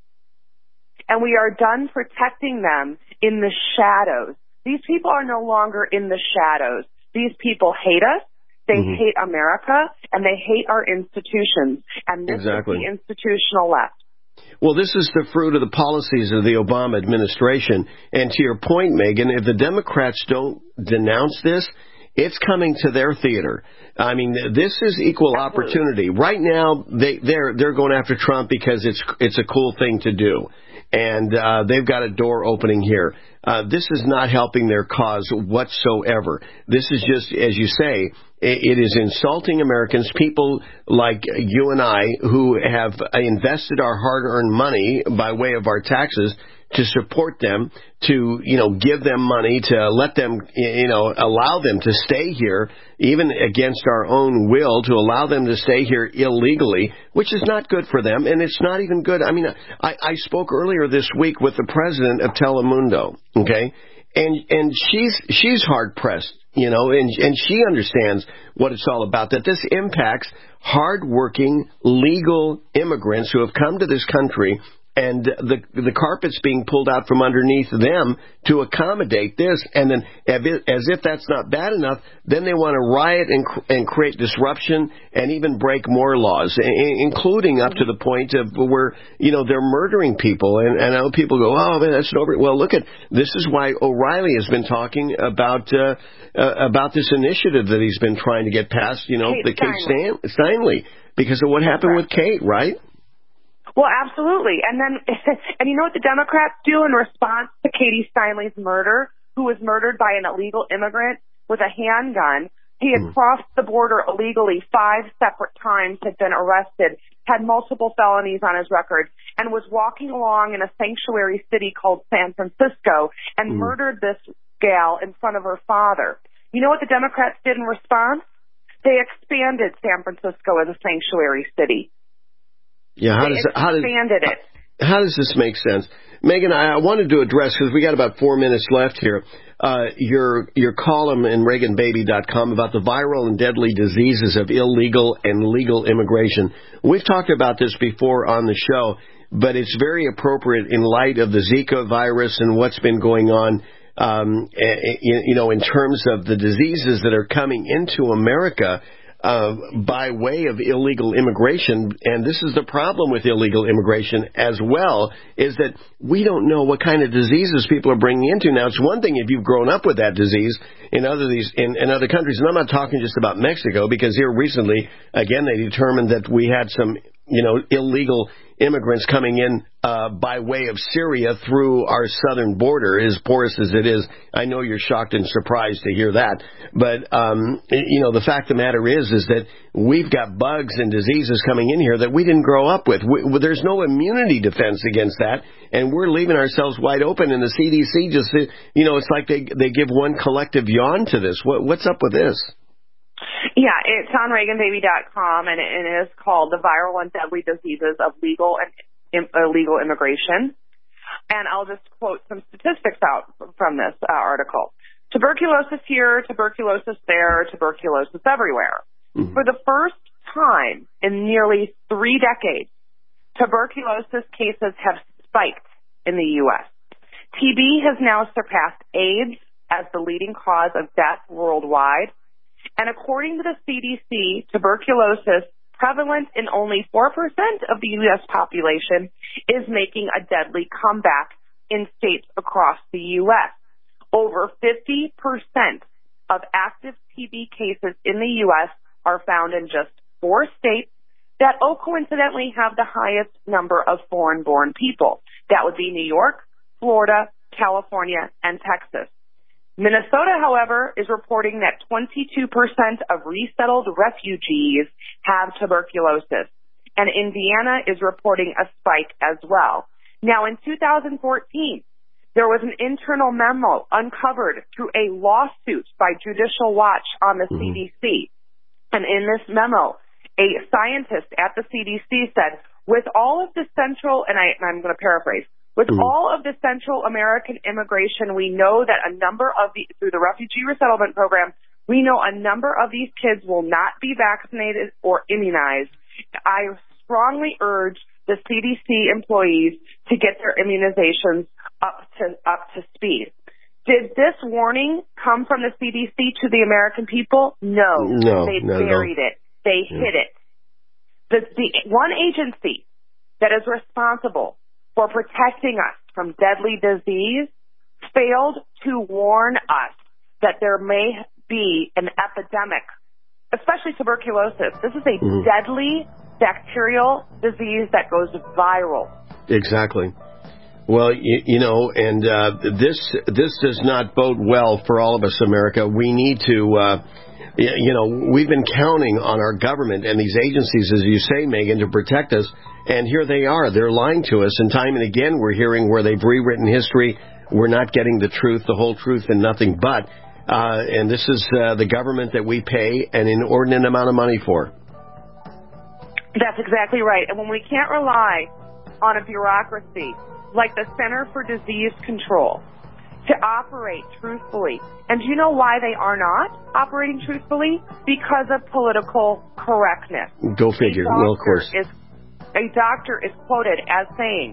And we are done protecting them in the shadows. These people are no longer in the shadows. These people hate us. They mm-hmm. hate America, and they hate our institutions. And this exactly. is the institutional left. Well, this is the fruit of the policies of the Obama administration. And to your point, Megan, if the Democrats don't denounce this, it's coming to their theater. I mean, this is equal Absolutely. opportunity. Right now, they, they're they're going after Trump because it's it's a cool thing to do. And uh, they've got a door opening here. Uh, this is not helping their cause whatsoever. This is just, as you say, it is insulting Americans, people like you and I who have invested our hard-earned money by way of our taxes to support them, to, you know, give them money, to let them, you know, allow them to stay here, even against our own will, to allow them to stay here illegally, which is not good for them, and it's not even good. I mean, I, I spoke earlier this week with the president of Telemundo, okay, and and she's she's hard-pressed, you know, and and she understands what it's all about, that this impacts hard-working, legal immigrants who have come to this country, and the the carpet's being pulled out from underneath them to accommodate this. And then, as if that's not bad enough, then they want to riot and and create disruption and even break more laws, including up to the point of where, you know, they're murdering people. And, and I know people go, oh, man, that's over. Well, look at, this is why O'Reilly has been talking about uh, uh, about this initiative that he's been trying to get passed, you know, Kate the Kate Steinle. Steinle, because of what happened with Kate, right? Well, absolutely. And then, and you know what the Democrats do in response to Katie Steinle's murder, who was murdered by an illegal immigrant with a handgun? He had mm. crossed the border illegally five separate times, had been arrested, had multiple felonies on his record, and was walking along in a sanctuary city called San Francisco and mm. murdered this gal in front of her father. You know what the Democrats did in response? They expanded San Francisco as a sanctuary city. Yeah, how does how does it. how does this make sense, Megan? I, I wanted to address, because we got about four minutes left here, uh, your your column in Reagan Baby dot com about the viral and deadly diseases of illegal and legal immigration. We've talked about this before on the show, but it's very appropriate in light of the Zika virus and what's been going on. Um, you know, in terms of the diseases that are coming into America. Uh, by way of illegal immigration, and this is the problem with illegal immigration as well, is that we don't know what kind of diseases people are bringing into. Now, it's one thing if you've grown up with that disease in other these in, in other countries, and I'm not talking just about Mexico, because here recently, again, they determined that we had some you know, illegal immigrants coming in uh, by way of Syria through our southern border, as porous as it is. I know you're shocked and surprised to hear that. But, um, you know, the fact of the matter is, is that we've got bugs and diseases coming in here that we didn't grow up with. We, there's no immunity defense against that, and we're leaving ourselves wide open, and the C D C just, you know, it's like they they give one collective yawn to this. What, what's up with this? Yeah, it's on Reagan Baby dot com, and it is called The Viral and Deadly Diseases of Legal and Illegal Immigration. And I'll just quote some statistics out from this uh, article. Tuberculosis here, tuberculosis there, tuberculosis everywhere. Mm-hmm. For the first time in nearly three decades, tuberculosis cases have spiked in the U S T B has now surpassed AIDS as the leading cause of death worldwide. And according to the C D C, tuberculosis, prevalent in only four percent of the U S population, is making a deadly comeback in states across the U S Over fifty percent of active T B cases in the U S are found in just four states that, oh, coincidentally, have the highest number of foreign-born people. That would be New York, Florida, California, and Texas. Minnesota, however, is reporting that twenty-two percent of resettled refugees have tuberculosis, and Indiana is reporting a spike as well. Now, in two thousand fourteen, there was an internal memo uncovered through a lawsuit by Judicial Watch on the mm-hmm. C D C, and in this memo, a scientist at the C D C said, with all of the central, and I, I'm going to paraphrase, With mm. all of the Central American immigration, we know that a number of the, through the Refugee Resettlement Program, we know a number of these kids will not be vaccinated or immunized. I strongly urge the C D C employees to get their immunizations up to, up to speed. Did this warning come from the C D C to the American people? No. No. They no, buried no. it. They yeah. hid it. The, the one agency that is responsible for protecting us from deadly disease failed to warn us that there may be an epidemic, especially tuberculosis. This is a mm. deadly bacterial disease that goes viral. Exactly. Well, you, you know, and uh, this this does not bode well for all of us, America. We need to, uh, you know, we've been counting on our government and these agencies, as you say, Megan, to protect us. And here they are. They're lying to us. And time and again, we're hearing where they've rewritten history. We're not getting the truth, the whole truth, and nothing but. Uh, and this is uh, the government that we pay an inordinate amount of money for. That's exactly right. And when we can't rely on a bureaucracy like the Center for Disease Control to operate truthfully. And do you know why they are not operating truthfully? Because of political correctness. Go figure. Well, of course. Is, a doctor is quoted as saying,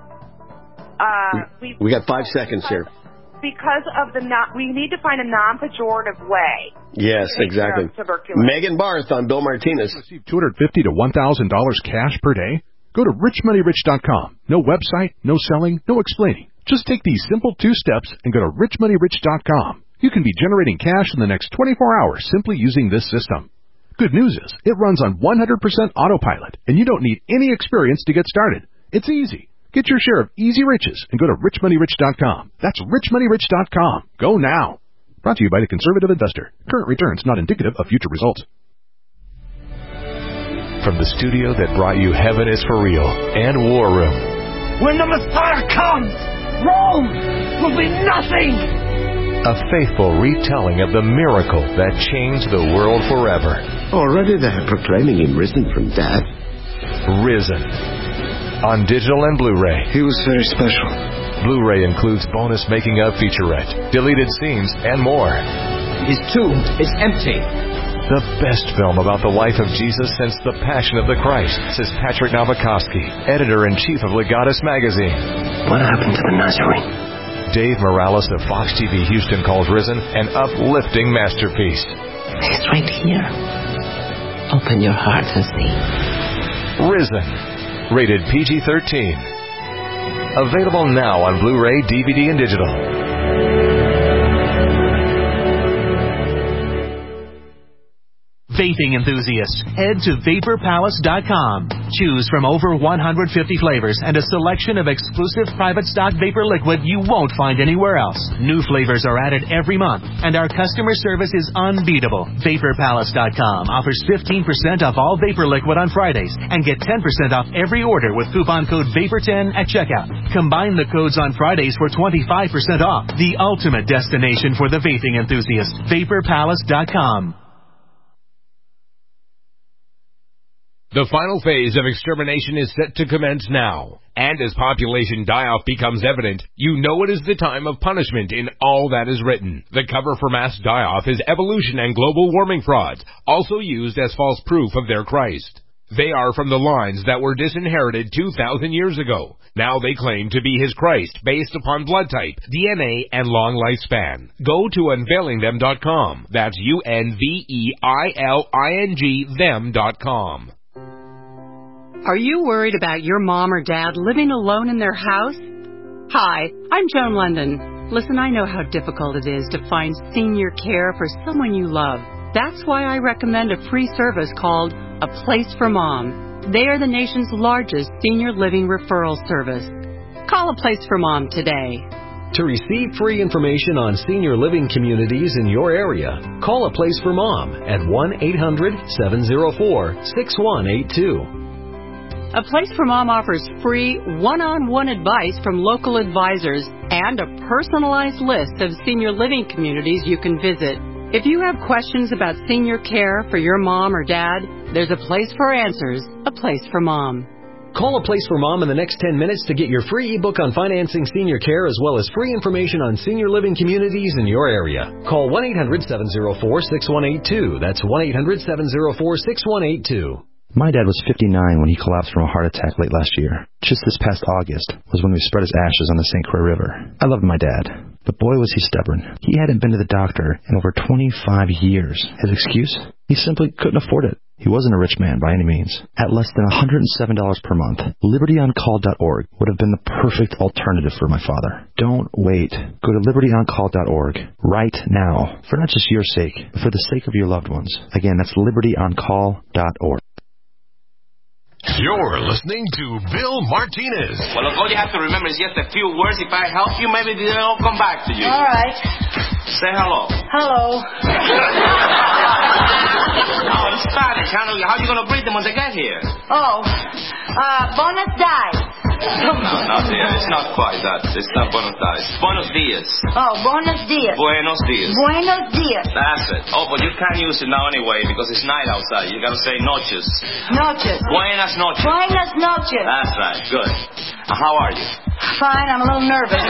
uh, we, we got five seconds here. Because of the not, we need to find a non-pejorative way. Yes, exactly. Megan Barth on Bill Martinez. Receive two hundred fifty to one thousand dollars cash per day? Go to rich money rich dot com. No website, no selling, no explaining. Just take these simple two steps and go to rich money rich dot com. You can be generating cash in the next twenty-four hours simply using this system. Good news is, it runs on one hundred percent autopilot, and you don't need any experience to get started. It's easy. Get your share of easy riches and go to rich money rich dot com. That's rich money rich dot com. Go now. Brought to you by the Conservative Investor. Current returns not indicative of future results. From the studio that brought you Heaven is for Real and War Room. When the Messiah comes, Rome will be nothing. A faithful retelling of the miracle that changed the world forever. Already they're proclaiming him risen from death. Risen. On digital and Blu-ray. He was very special. Blu-ray includes bonus making-of featurette, deleted scenes, and more. His tomb is empty. The best film about the life of Jesus since the Passion of the Christ, says Patrick Nowakowski, editor-in-chief of Legatus magazine. What happened to the Nazarene? Dave Morales of Fox T V Houston calls Risen an uplifting masterpiece. He's right here. Open your heart and see. Risen. Rated P G thirteen. Available now on Blu-ray, D V D, and digital. Vaping enthusiasts, head to vapor palace dot com. Choose from over one hundred fifty flavors and a selection of exclusive private stock vapor liquid you won't find anywhere else. New flavors are added every month, and our customer service is unbeatable. vapor palace dot com offers fifteen percent off all vapor liquid on Fridays and get ten percent off every order with coupon code vapor ten at checkout. Combine the codes on Fridays for twenty-five percent off. The ultimate destination for the vaping enthusiast. vapor palace dot com. The final phase of extermination is set to commence now. And as population die-off becomes evident, you know it is the time of punishment in all that is written. The cover for mass die-off is evolution and global warming frauds, also used as false proof of their Christ. They are from the lines that were disinherited two thousand years ago. Now they claim to be his Christ based upon blood type, D N A, and long lifespan. Go to unveiling them dot com. That's U N V E I L I N G them dot com. Are you worried about your mom or dad living alone in their house? Hi, I'm Joan London. Listen, I know how difficult it is to find senior care for someone you love. That's why I recommend a free service called A Place for Mom. They are the nation's largest senior living referral service. Call A Place for Mom today. To receive free information on senior living communities in your area, call A Place for Mom at one eight hundred seven oh four six one eight two. A Place for Mom offers free one-on-one advice from local advisors and a personalized list of senior living communities you can visit. If you have questions about senior care for your mom or dad, there's a place for answers, A Place for Mom. Call A Place for Mom in the next ten minutes to get your free ebook on financing senior care as well as free information on senior living communities in your area. Call one eight hundred seven oh four six one eight two. That's one eight hundred seven oh four six one eight two. My dad was fifty-nine when he collapsed from a heart attack late last year. Just this past August was when we spread his ashes on the Saint Croix River. I loved my dad, but boy was he stubborn. He hadn't been to the doctor in over twenty-five years. His excuse? He simply couldn't afford it. He wasn't a rich man by any means. At less than one hundred seven dollars per month, liberty on call dot org would have been the perfect alternative for my father. Don't wait. Go to liberty on call dot org right now, for not just your sake, but for the sake of your loved ones. Again, that's liberty on call dot org. You're listening to Bill Martinez. Well, look, all you have to remember is just a few words. If I help you, maybe they'll come back to you. All right. Say hello. Hello. Oh, in Spanish. How, how are you going to greet them when they get here? Oh, uh, buenos dias. No, not there. It's not quite that. It's not buenos dias. Buenos dias. Oh, buenos dias. Buenos dias. Buenos dias. That's it. Oh, but you can't use it now anyway because it's night outside. You got to say noches. Noches. Buenas noches. Buenas noches. That's right. Good. Uh, how are you? Fine. I'm a little nervous.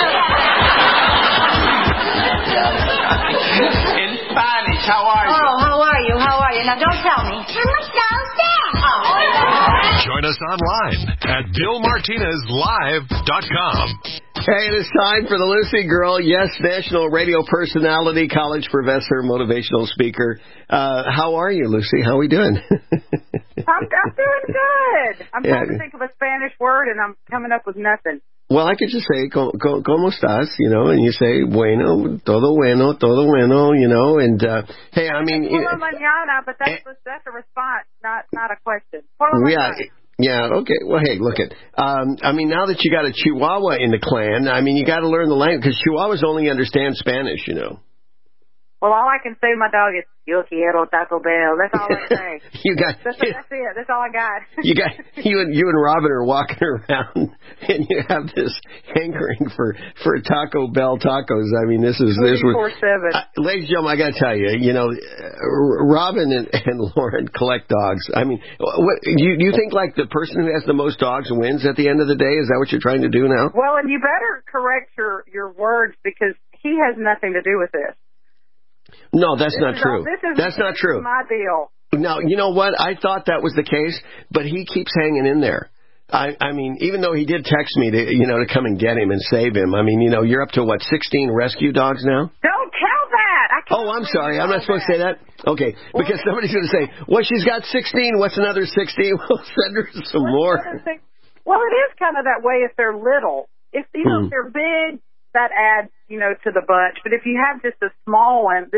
In Spanish, how are you? Oh, how are you? How are you? Now, don't tell me. I'm so sad. Oh. Join us online at bill martinez live dot com. Hey, it is time for the Lucy Girl. Yes, national radio personality, college professor, motivational speaker. Uh, how are you, Lucy? How are we doing? I'm, I'm doing good. I'm Yeah. trying to think of a Spanish word, and I'm coming up with nothing. Well, I could just say, "Co- co- ¿Cómo estás?" You know, and you say, bueno, todo bueno, todo bueno, you know, and, uh, hey, I mean... Por la mañana, but that's, that's a response, not not a question. Por la Yeah, mañana. yeah, okay. Well, hey, look at, um, I mean, now that you got a Chihuahua in the clan, I mean, you got to learn the language, because Chihuahuas only understand Spanish, you know. Well, all I can say to my dog is, yo quiero Taco Bell. That's all I say. You got, that's, that's it. That's all I got. you got, you and, you and Robin are walking around, and you have this hankering for, for Taco Bell tacos. I mean, this is, this was, twenty-four seven. uh, ladies and gentlemen, I got to tell you, you know, uh, Robin and, and Lauren collect dogs. I mean, what, you, you think like the person who has the most dogs wins at the end of the day? Is that what you're trying to do now? Well, and you better correct your, your words, because he has nothing to do with this. No, that's This not is true. all- this is, That's not this true. Is my deal. Now, you know what? I thought that was the case, but he keeps hanging in there. I, I mean, even though he did text me to, you know, to come and get him and save him. I mean, you know, you're up to what, sixteen rescue dogs now? Don't tell that. I can't Oh, I'm believe sorry. you I'm not know supposed to say that? Okay, because somebody's going to say, well, she's got sixteen. What's another sixteen? Well, send her some more. Well, it is kind of that way if they're little. If, you know, Hmm. if they're big, that adds, you know, to the bunch. But if you have just a small one, this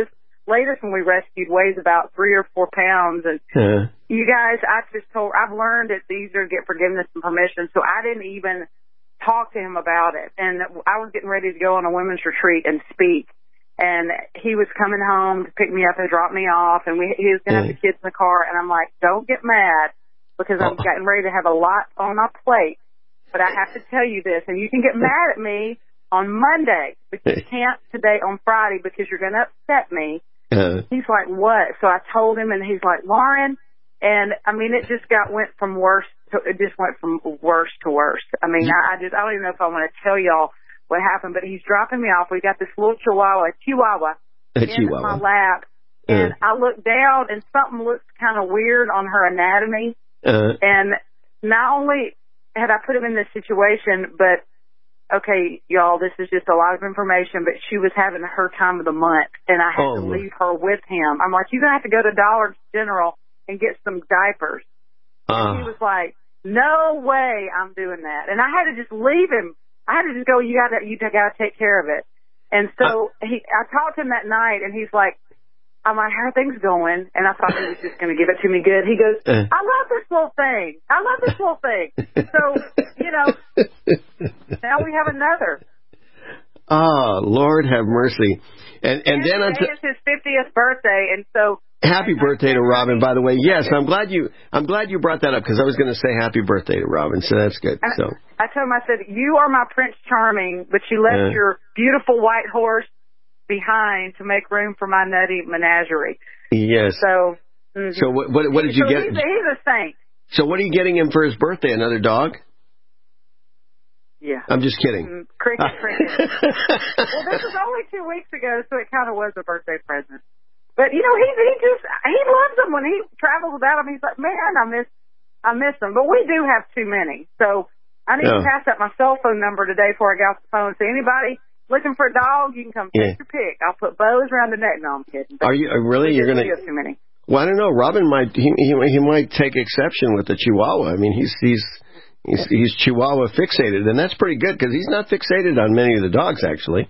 latest one we rescued weighs about three or four pounds. And Uh, you guys, I just told, I've learned it's easier to get forgiveness and permission, so I didn't even talk to him about it. And I was getting ready to go on a women's retreat and speak. And he was coming home to pick me up and drop me off, and we, he was going to have the kids in the car. And I'm like, don't get mad, because I'm Oh. getting ready to have a lot on my plate. But I have to tell you this, and you can get mad at me on Monday, but you can't today on Friday because you're going to upset me. uh, He's like, what? So I told him, and he's like, Lauren. And, I mean, it just got went from worse to, it just went from worse to worse. I mean, I, I just, I don't even know if I want to tell y'all what happened, but he's dropping me off. We got this little chihuahua, chihuahua, A in chihuahua. my lap. And Uh, I looked down, and something looked kind of weird on her anatomy. uh, And not only had I put him in this situation, but, okay, y'all, this is just a lot of information, but she was having her time of the month, and I had Oh, to Lord. leave her with him. I'm like, you're going to have to go to Dollar General and get some diapers. And he uh, was like, no way I'm doing that. And I had to just leave him. I had to just go, you got to you got to take care of it. And so he, I talked to him that night, and he's like, I'm like, how are things going? And I thought he was just going to give it to me good. He goes, Uh. I love this little thing. I love this little thing. So, you know, now we have another. oh, Lord have mercy. And and then on Today is his fiftieth birthday, and so happy birthday to Robin, by the way. Yes, I'm glad you I'm glad you brought that up, because I was going to say happy birthday to Robin, so that's good. I, So I told him, I said, you are my Prince Charming, but you left Uh. your beautiful white horse behind to make room for my nutty menagerie. yes. So, mhm. So what what, what did you so get? He's a, he's a saint. So what are you getting him for his birthday? Another dog? Yeah. I'm just kidding. Mm, cricket, cricket. Well, this was only two weeks ago, so it kind of was a birthday present. But you know, he he just he loves them when he travels without them. He's like, man, I miss I miss them. But we do have too many, so I need to Yeah. pass out my cell phone number today before I get off the phone. So anybody looking for a dog, you can come Yeah. take your pick. I'll put bows around the neck. No, I'm kidding. But Are you are really? we You're just- going we have to? too many. Well, I don't know. Robin might he, he he might take exception with the Chihuahua. I mean, he's he's he's, he's Chihuahua fixated, and that's pretty good, because he's not fixated on many of the dogs, actually.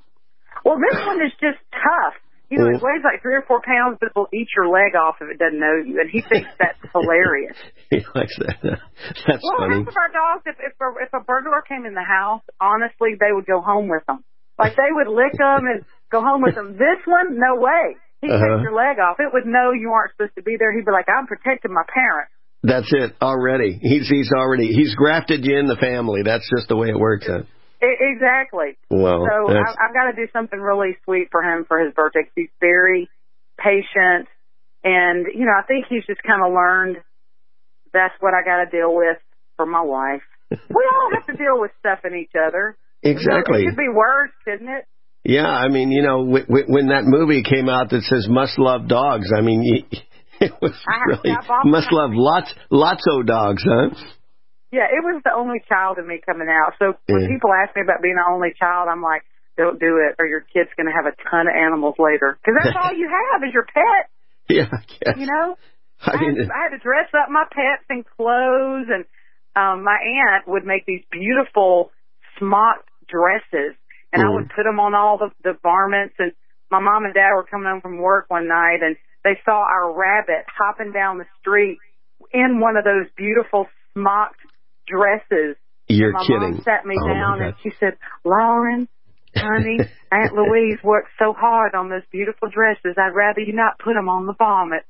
Well, this one is just tough. You know, Mm. it weighs like three or four pounds, but it'll eat your leg off if it doesn't know you, and he thinks that's hilarious. He likes that. That's Well, funny. half of our dogs, if if a, if a burglar came in the house, honestly, they would go home with them. Like, they would lick them and go home with them. This one, no way. He'd Uh-huh. take your leg off. It would know you aren't supposed to be there. He'd be like, I'm protecting my parents. That's it already. He's he's already he's grafted you in the family. That's just the way it works. Huh? I- exactly. Well, so that's- I, I've got to do something really sweet for him for his birthday. He's very patient, and you know, I think he's just kind of learned that's what I got to deal with for my wife. We all have to deal with stuff in each other. Exactly. It could be worse, couldn't it? Yeah, I mean, you know, w- w- when that movie came out that says "Must Love Dogs," I mean, it was really I bought must love lots lots of dogs, huh? Yeah, it was the only child in me coming out. So when Yeah. people ask me about being the only child, I'm like, don't do it, or your kid's going to have a ton of animals later. Because that's all you have is your pet. Yeah, I guess. You know? I mean, I, had, I had to dress up my pets in clothes, and um, my aunt would make these beautiful smock dresses, and I Mm. would put them on all the, the varmints. And my mom and dad were coming home from work one night, and they saw our rabbit hopping down the street in one of those beautiful smocked dresses. You're and my kidding. mom sat me Oh, my down, God. and she said, Lauren, honey, Aunt Louise worked so hard on those beautiful dresses. I'd rather you not put them on the vomit.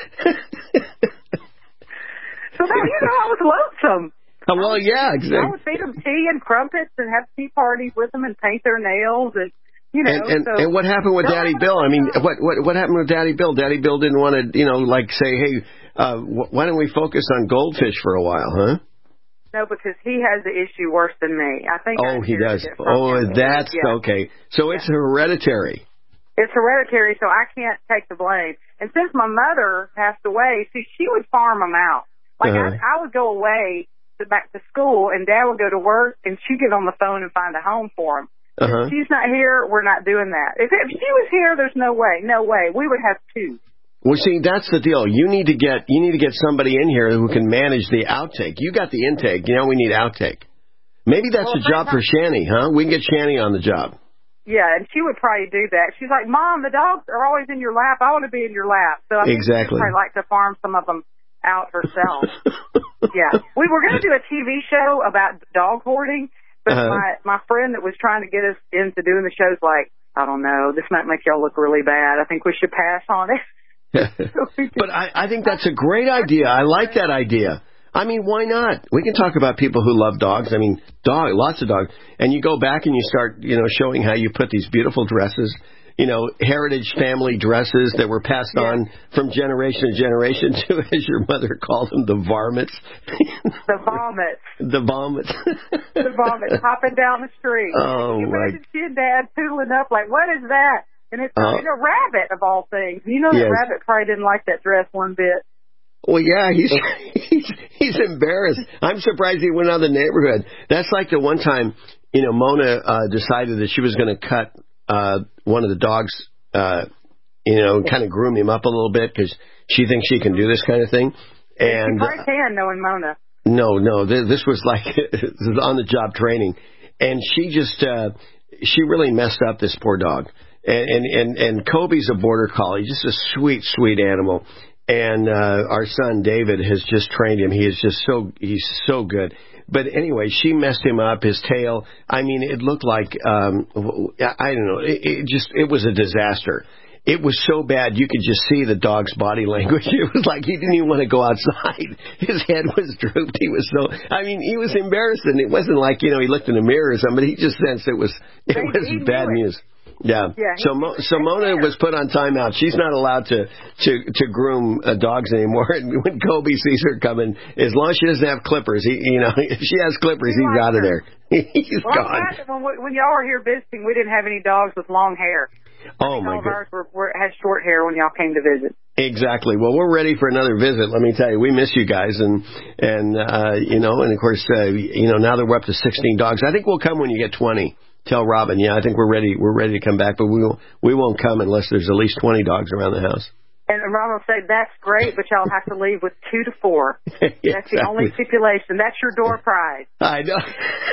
So that, you know, I was lonesome. Oh, well, yeah, I exactly. would feed them tea and crumpets and have tea parties with them and paint their nails, and you know. And, and, so, and what happened with Daddy Bill? I mean, what what what happened with Daddy Bill? Daddy Bill didn't want to, you know, like say, hey, uh, wh- why don't we focus on goldfish for a while, huh? No, because he has the issue worse than me. I think. Oh, I he does. inherited it from Oh, him. that's Yeah. okay. So it's hereditary. It's hereditary, so I can't take the blame. And since my mother passed away, see, she would farm them out. Like, Uh-huh. I, I would go away to, back to school, and Dad would go to work, and she'd get on the phone and find a home for him. Uh-huh. If she's not here, we're not doing that. If, if she was here, there's no way. No way. We would have two. Well, see, that's the deal. You need to get you need to get somebody in here who can manage the outtake. You got the intake. You know, we need outtake. Maybe that's Well, a job for Shani, huh? We can get Shani on the job. Yeah, and she would probably do that. She's like, Mom, the dogs are always in your lap. I want to be in your lap. So I think exactly. she'd probably like to farm some of them out herself. Yeah. We were going to do a T V show about dog hoarding, but uh-huh. my, my friend that was trying to get us into doing the show's like, I don't know, this might make y'all look really bad. I think we should pass on it. But I, I think that's a great idea. I like that idea. I mean, why not? We can talk about people who love dogs. I mean, dog, lots of dogs. And you go back and you start, you know, showing how you put these beautiful dresses, you know, heritage family dresses that were passed yeah. on from generation to generation to, as your mother called them, the varmints. The vomits. The vomits. The vomits hopping down the street. Oh, you my. Imagine she and Dad tootling up like, what is that? And it's uh, a rabbit, of all things. You know, yes. the rabbit probably didn't like that dress one bit. Well, yeah, he's he's he's embarrassed. I'm surprised he went out of the neighborhood. That's like the one time, you know, Mona uh, decided that she was going to cut uh, one of the dogs, uh, you know, kind of groom him up a little bit because she thinks she can do this kind of thing. And she probably can, knowing Mona. No, no, th- this was like on the job training, and she just uh, she really messed up this poor dog. And and and, and Kobe's a border collie, just a sweet, sweet animal. And uh, our son David has just trained him. He is just so he's so good. But anyway, she messed him up. His tail. I mean, it looked like um, I don't know. It, it just it was a disaster. It was so bad you could just see the dog's body language. It was like he didn't even want to go outside. His head was drooped. He was so. I mean, he was embarrassed, and it wasn't like you know he looked in the mirror or something. He just sensed it was it was bad news. Yeah. yeah so Mo- so Mona was put on timeout. She's not allowed to to to groom uh, dogs anymore. And when Kobe sees her coming, as long as she doesn't have clippers, he you know if she has clippers, he's out of there. He's well, gone. When, when y'all were here visiting, we didn't have any dogs with long hair. Oh my God! All of ours were, were, had short hair when y'all came to visit. Exactly. Well, we're ready for another visit. Let me tell you, we miss you guys, and and uh, you know, and of course, uh, you know, now that we're up to sixteen dogs, I think we'll come when you get twenty. Tell Robin, yeah, I think we're ready. We're ready to come back, but we won't. We won't come unless there's at least twenty dogs around the house. And Robin will say, "That's great, but y'all have to leave with two to four. Yeah, that's the exactly. only stipulation. That's your door prize." I know.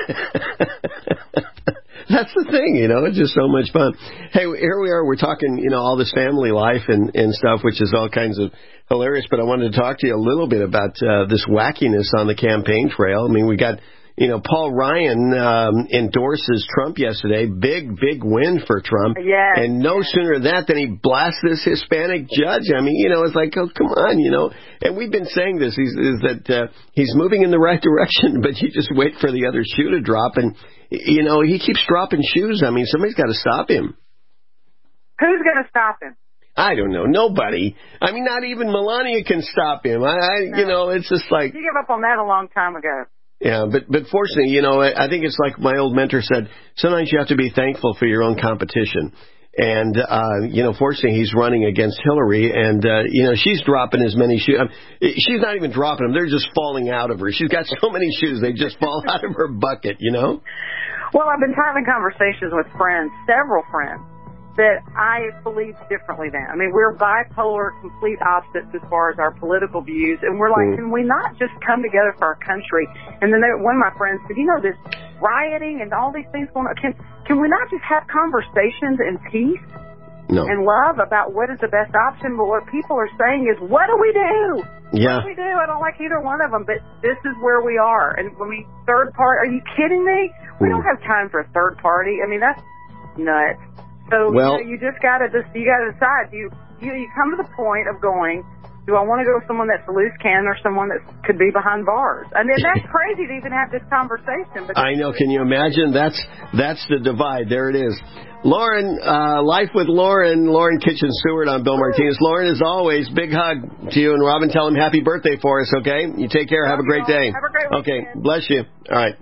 That's the thing, you know. It's just so much fun. Hey, here we are. We're talking, you know, all this family life and and stuff, which is all kinds of hilarious. But I wanted to talk to you a little bit about uh, this wackiness on the campaign trail. I mean, we got. You know, Paul Ryan um, endorses Trump yesterday. Big, big win for Trump. Yes, and no yes. sooner that than he blasts this Hispanic judge. I mean, you know, it's like, oh, come on, you know. And we've been saying this, he's, is that uh, he's moving in the right direction, but you just wait for the other shoe to drop. And, you know, he keeps dropping shoes. I mean, somebody's got to stop him. Who's going to stop him? I don't know. Nobody. I mean, not even Melania can stop him. I, I no. You know, it's just like... You gave up on that a long time ago. Yeah, but but fortunately, you know, I, I think it's like my old mentor said, sometimes you have to be thankful for your own competition. And, uh, you know, fortunately, he's running against Hillary, and, uh, you know, she's dropping as many shoes. Um, she's not even dropping them. They're just falling out of her. She's got so many shoes, they just fall out of her bucket, you know? Well, I've been having conversations with friends, several friends, that I believe differently than. I mean, we're bipolar, complete opposites as far as our political views, and we're like, mm. can we not just come together for our country? And then they, one of my friends said, you know, this rioting and all these things going on, can, can we not just have conversations in peace no. and love about what is the best option? But what people are saying is, what do we do? Yeah. What do we do? I don't like either one of them, but this is where we are. And when we third party, are you kidding me? We mm. don't have time for a third party. I mean, that's nuts. So well, you, know, you just gotta just you gotta decide. You you you come to the point of going, do I want to go with someone that's a loose cannon or someone that could be behind bars? I mean, that's crazy to even have this conversation. But I know. Can you imagine? That's that's the divide. There it is. Lauren, uh, Life with Lauren, Lauren Kitchen Stewart on Bill Martinez. Lauren, as always, big hug to you and Robin. Tell him happy birthday for us. Okay. You take care. Have a great day. Have a great weekend. Okay. Bless you. All right.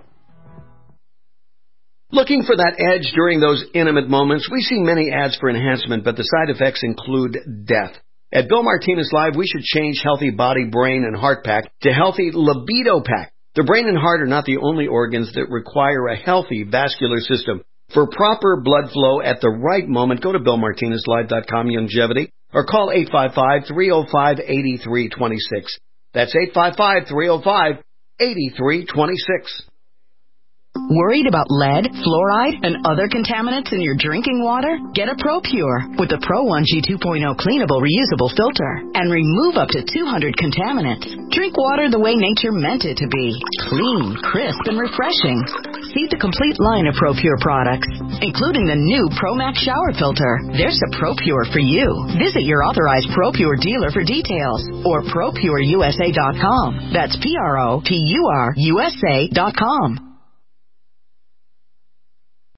Looking for that edge during those intimate moments? We see many ads for enhancement, but the side effects include death. At Bill Martinez Live, we should change Healthy Body, Brain, and Heart Pack to Healthy Libido Pack. The brain and heart are not the only organs that require a healthy vascular system. For proper blood flow at the right moment, go to Bill Martinez Live dot com Longevity or call eight five five, three oh five, eight three two six. That's eight five five, three oh five, eight three two six. Worried about lead, fluoride, and other contaminants in your drinking water? Get a ProPure with the Pro one G two point oh cleanable reusable filter and remove up to two hundred contaminants. Drink water the way nature meant it to be. Clean, crisp, and refreshing. See the complete line of ProPure products, including the new ProMax shower filter. There's a ProPure for you. Visit your authorized ProPure dealer for details or Pro Pure U S A dot com. That's P R O P U R U S A dot com.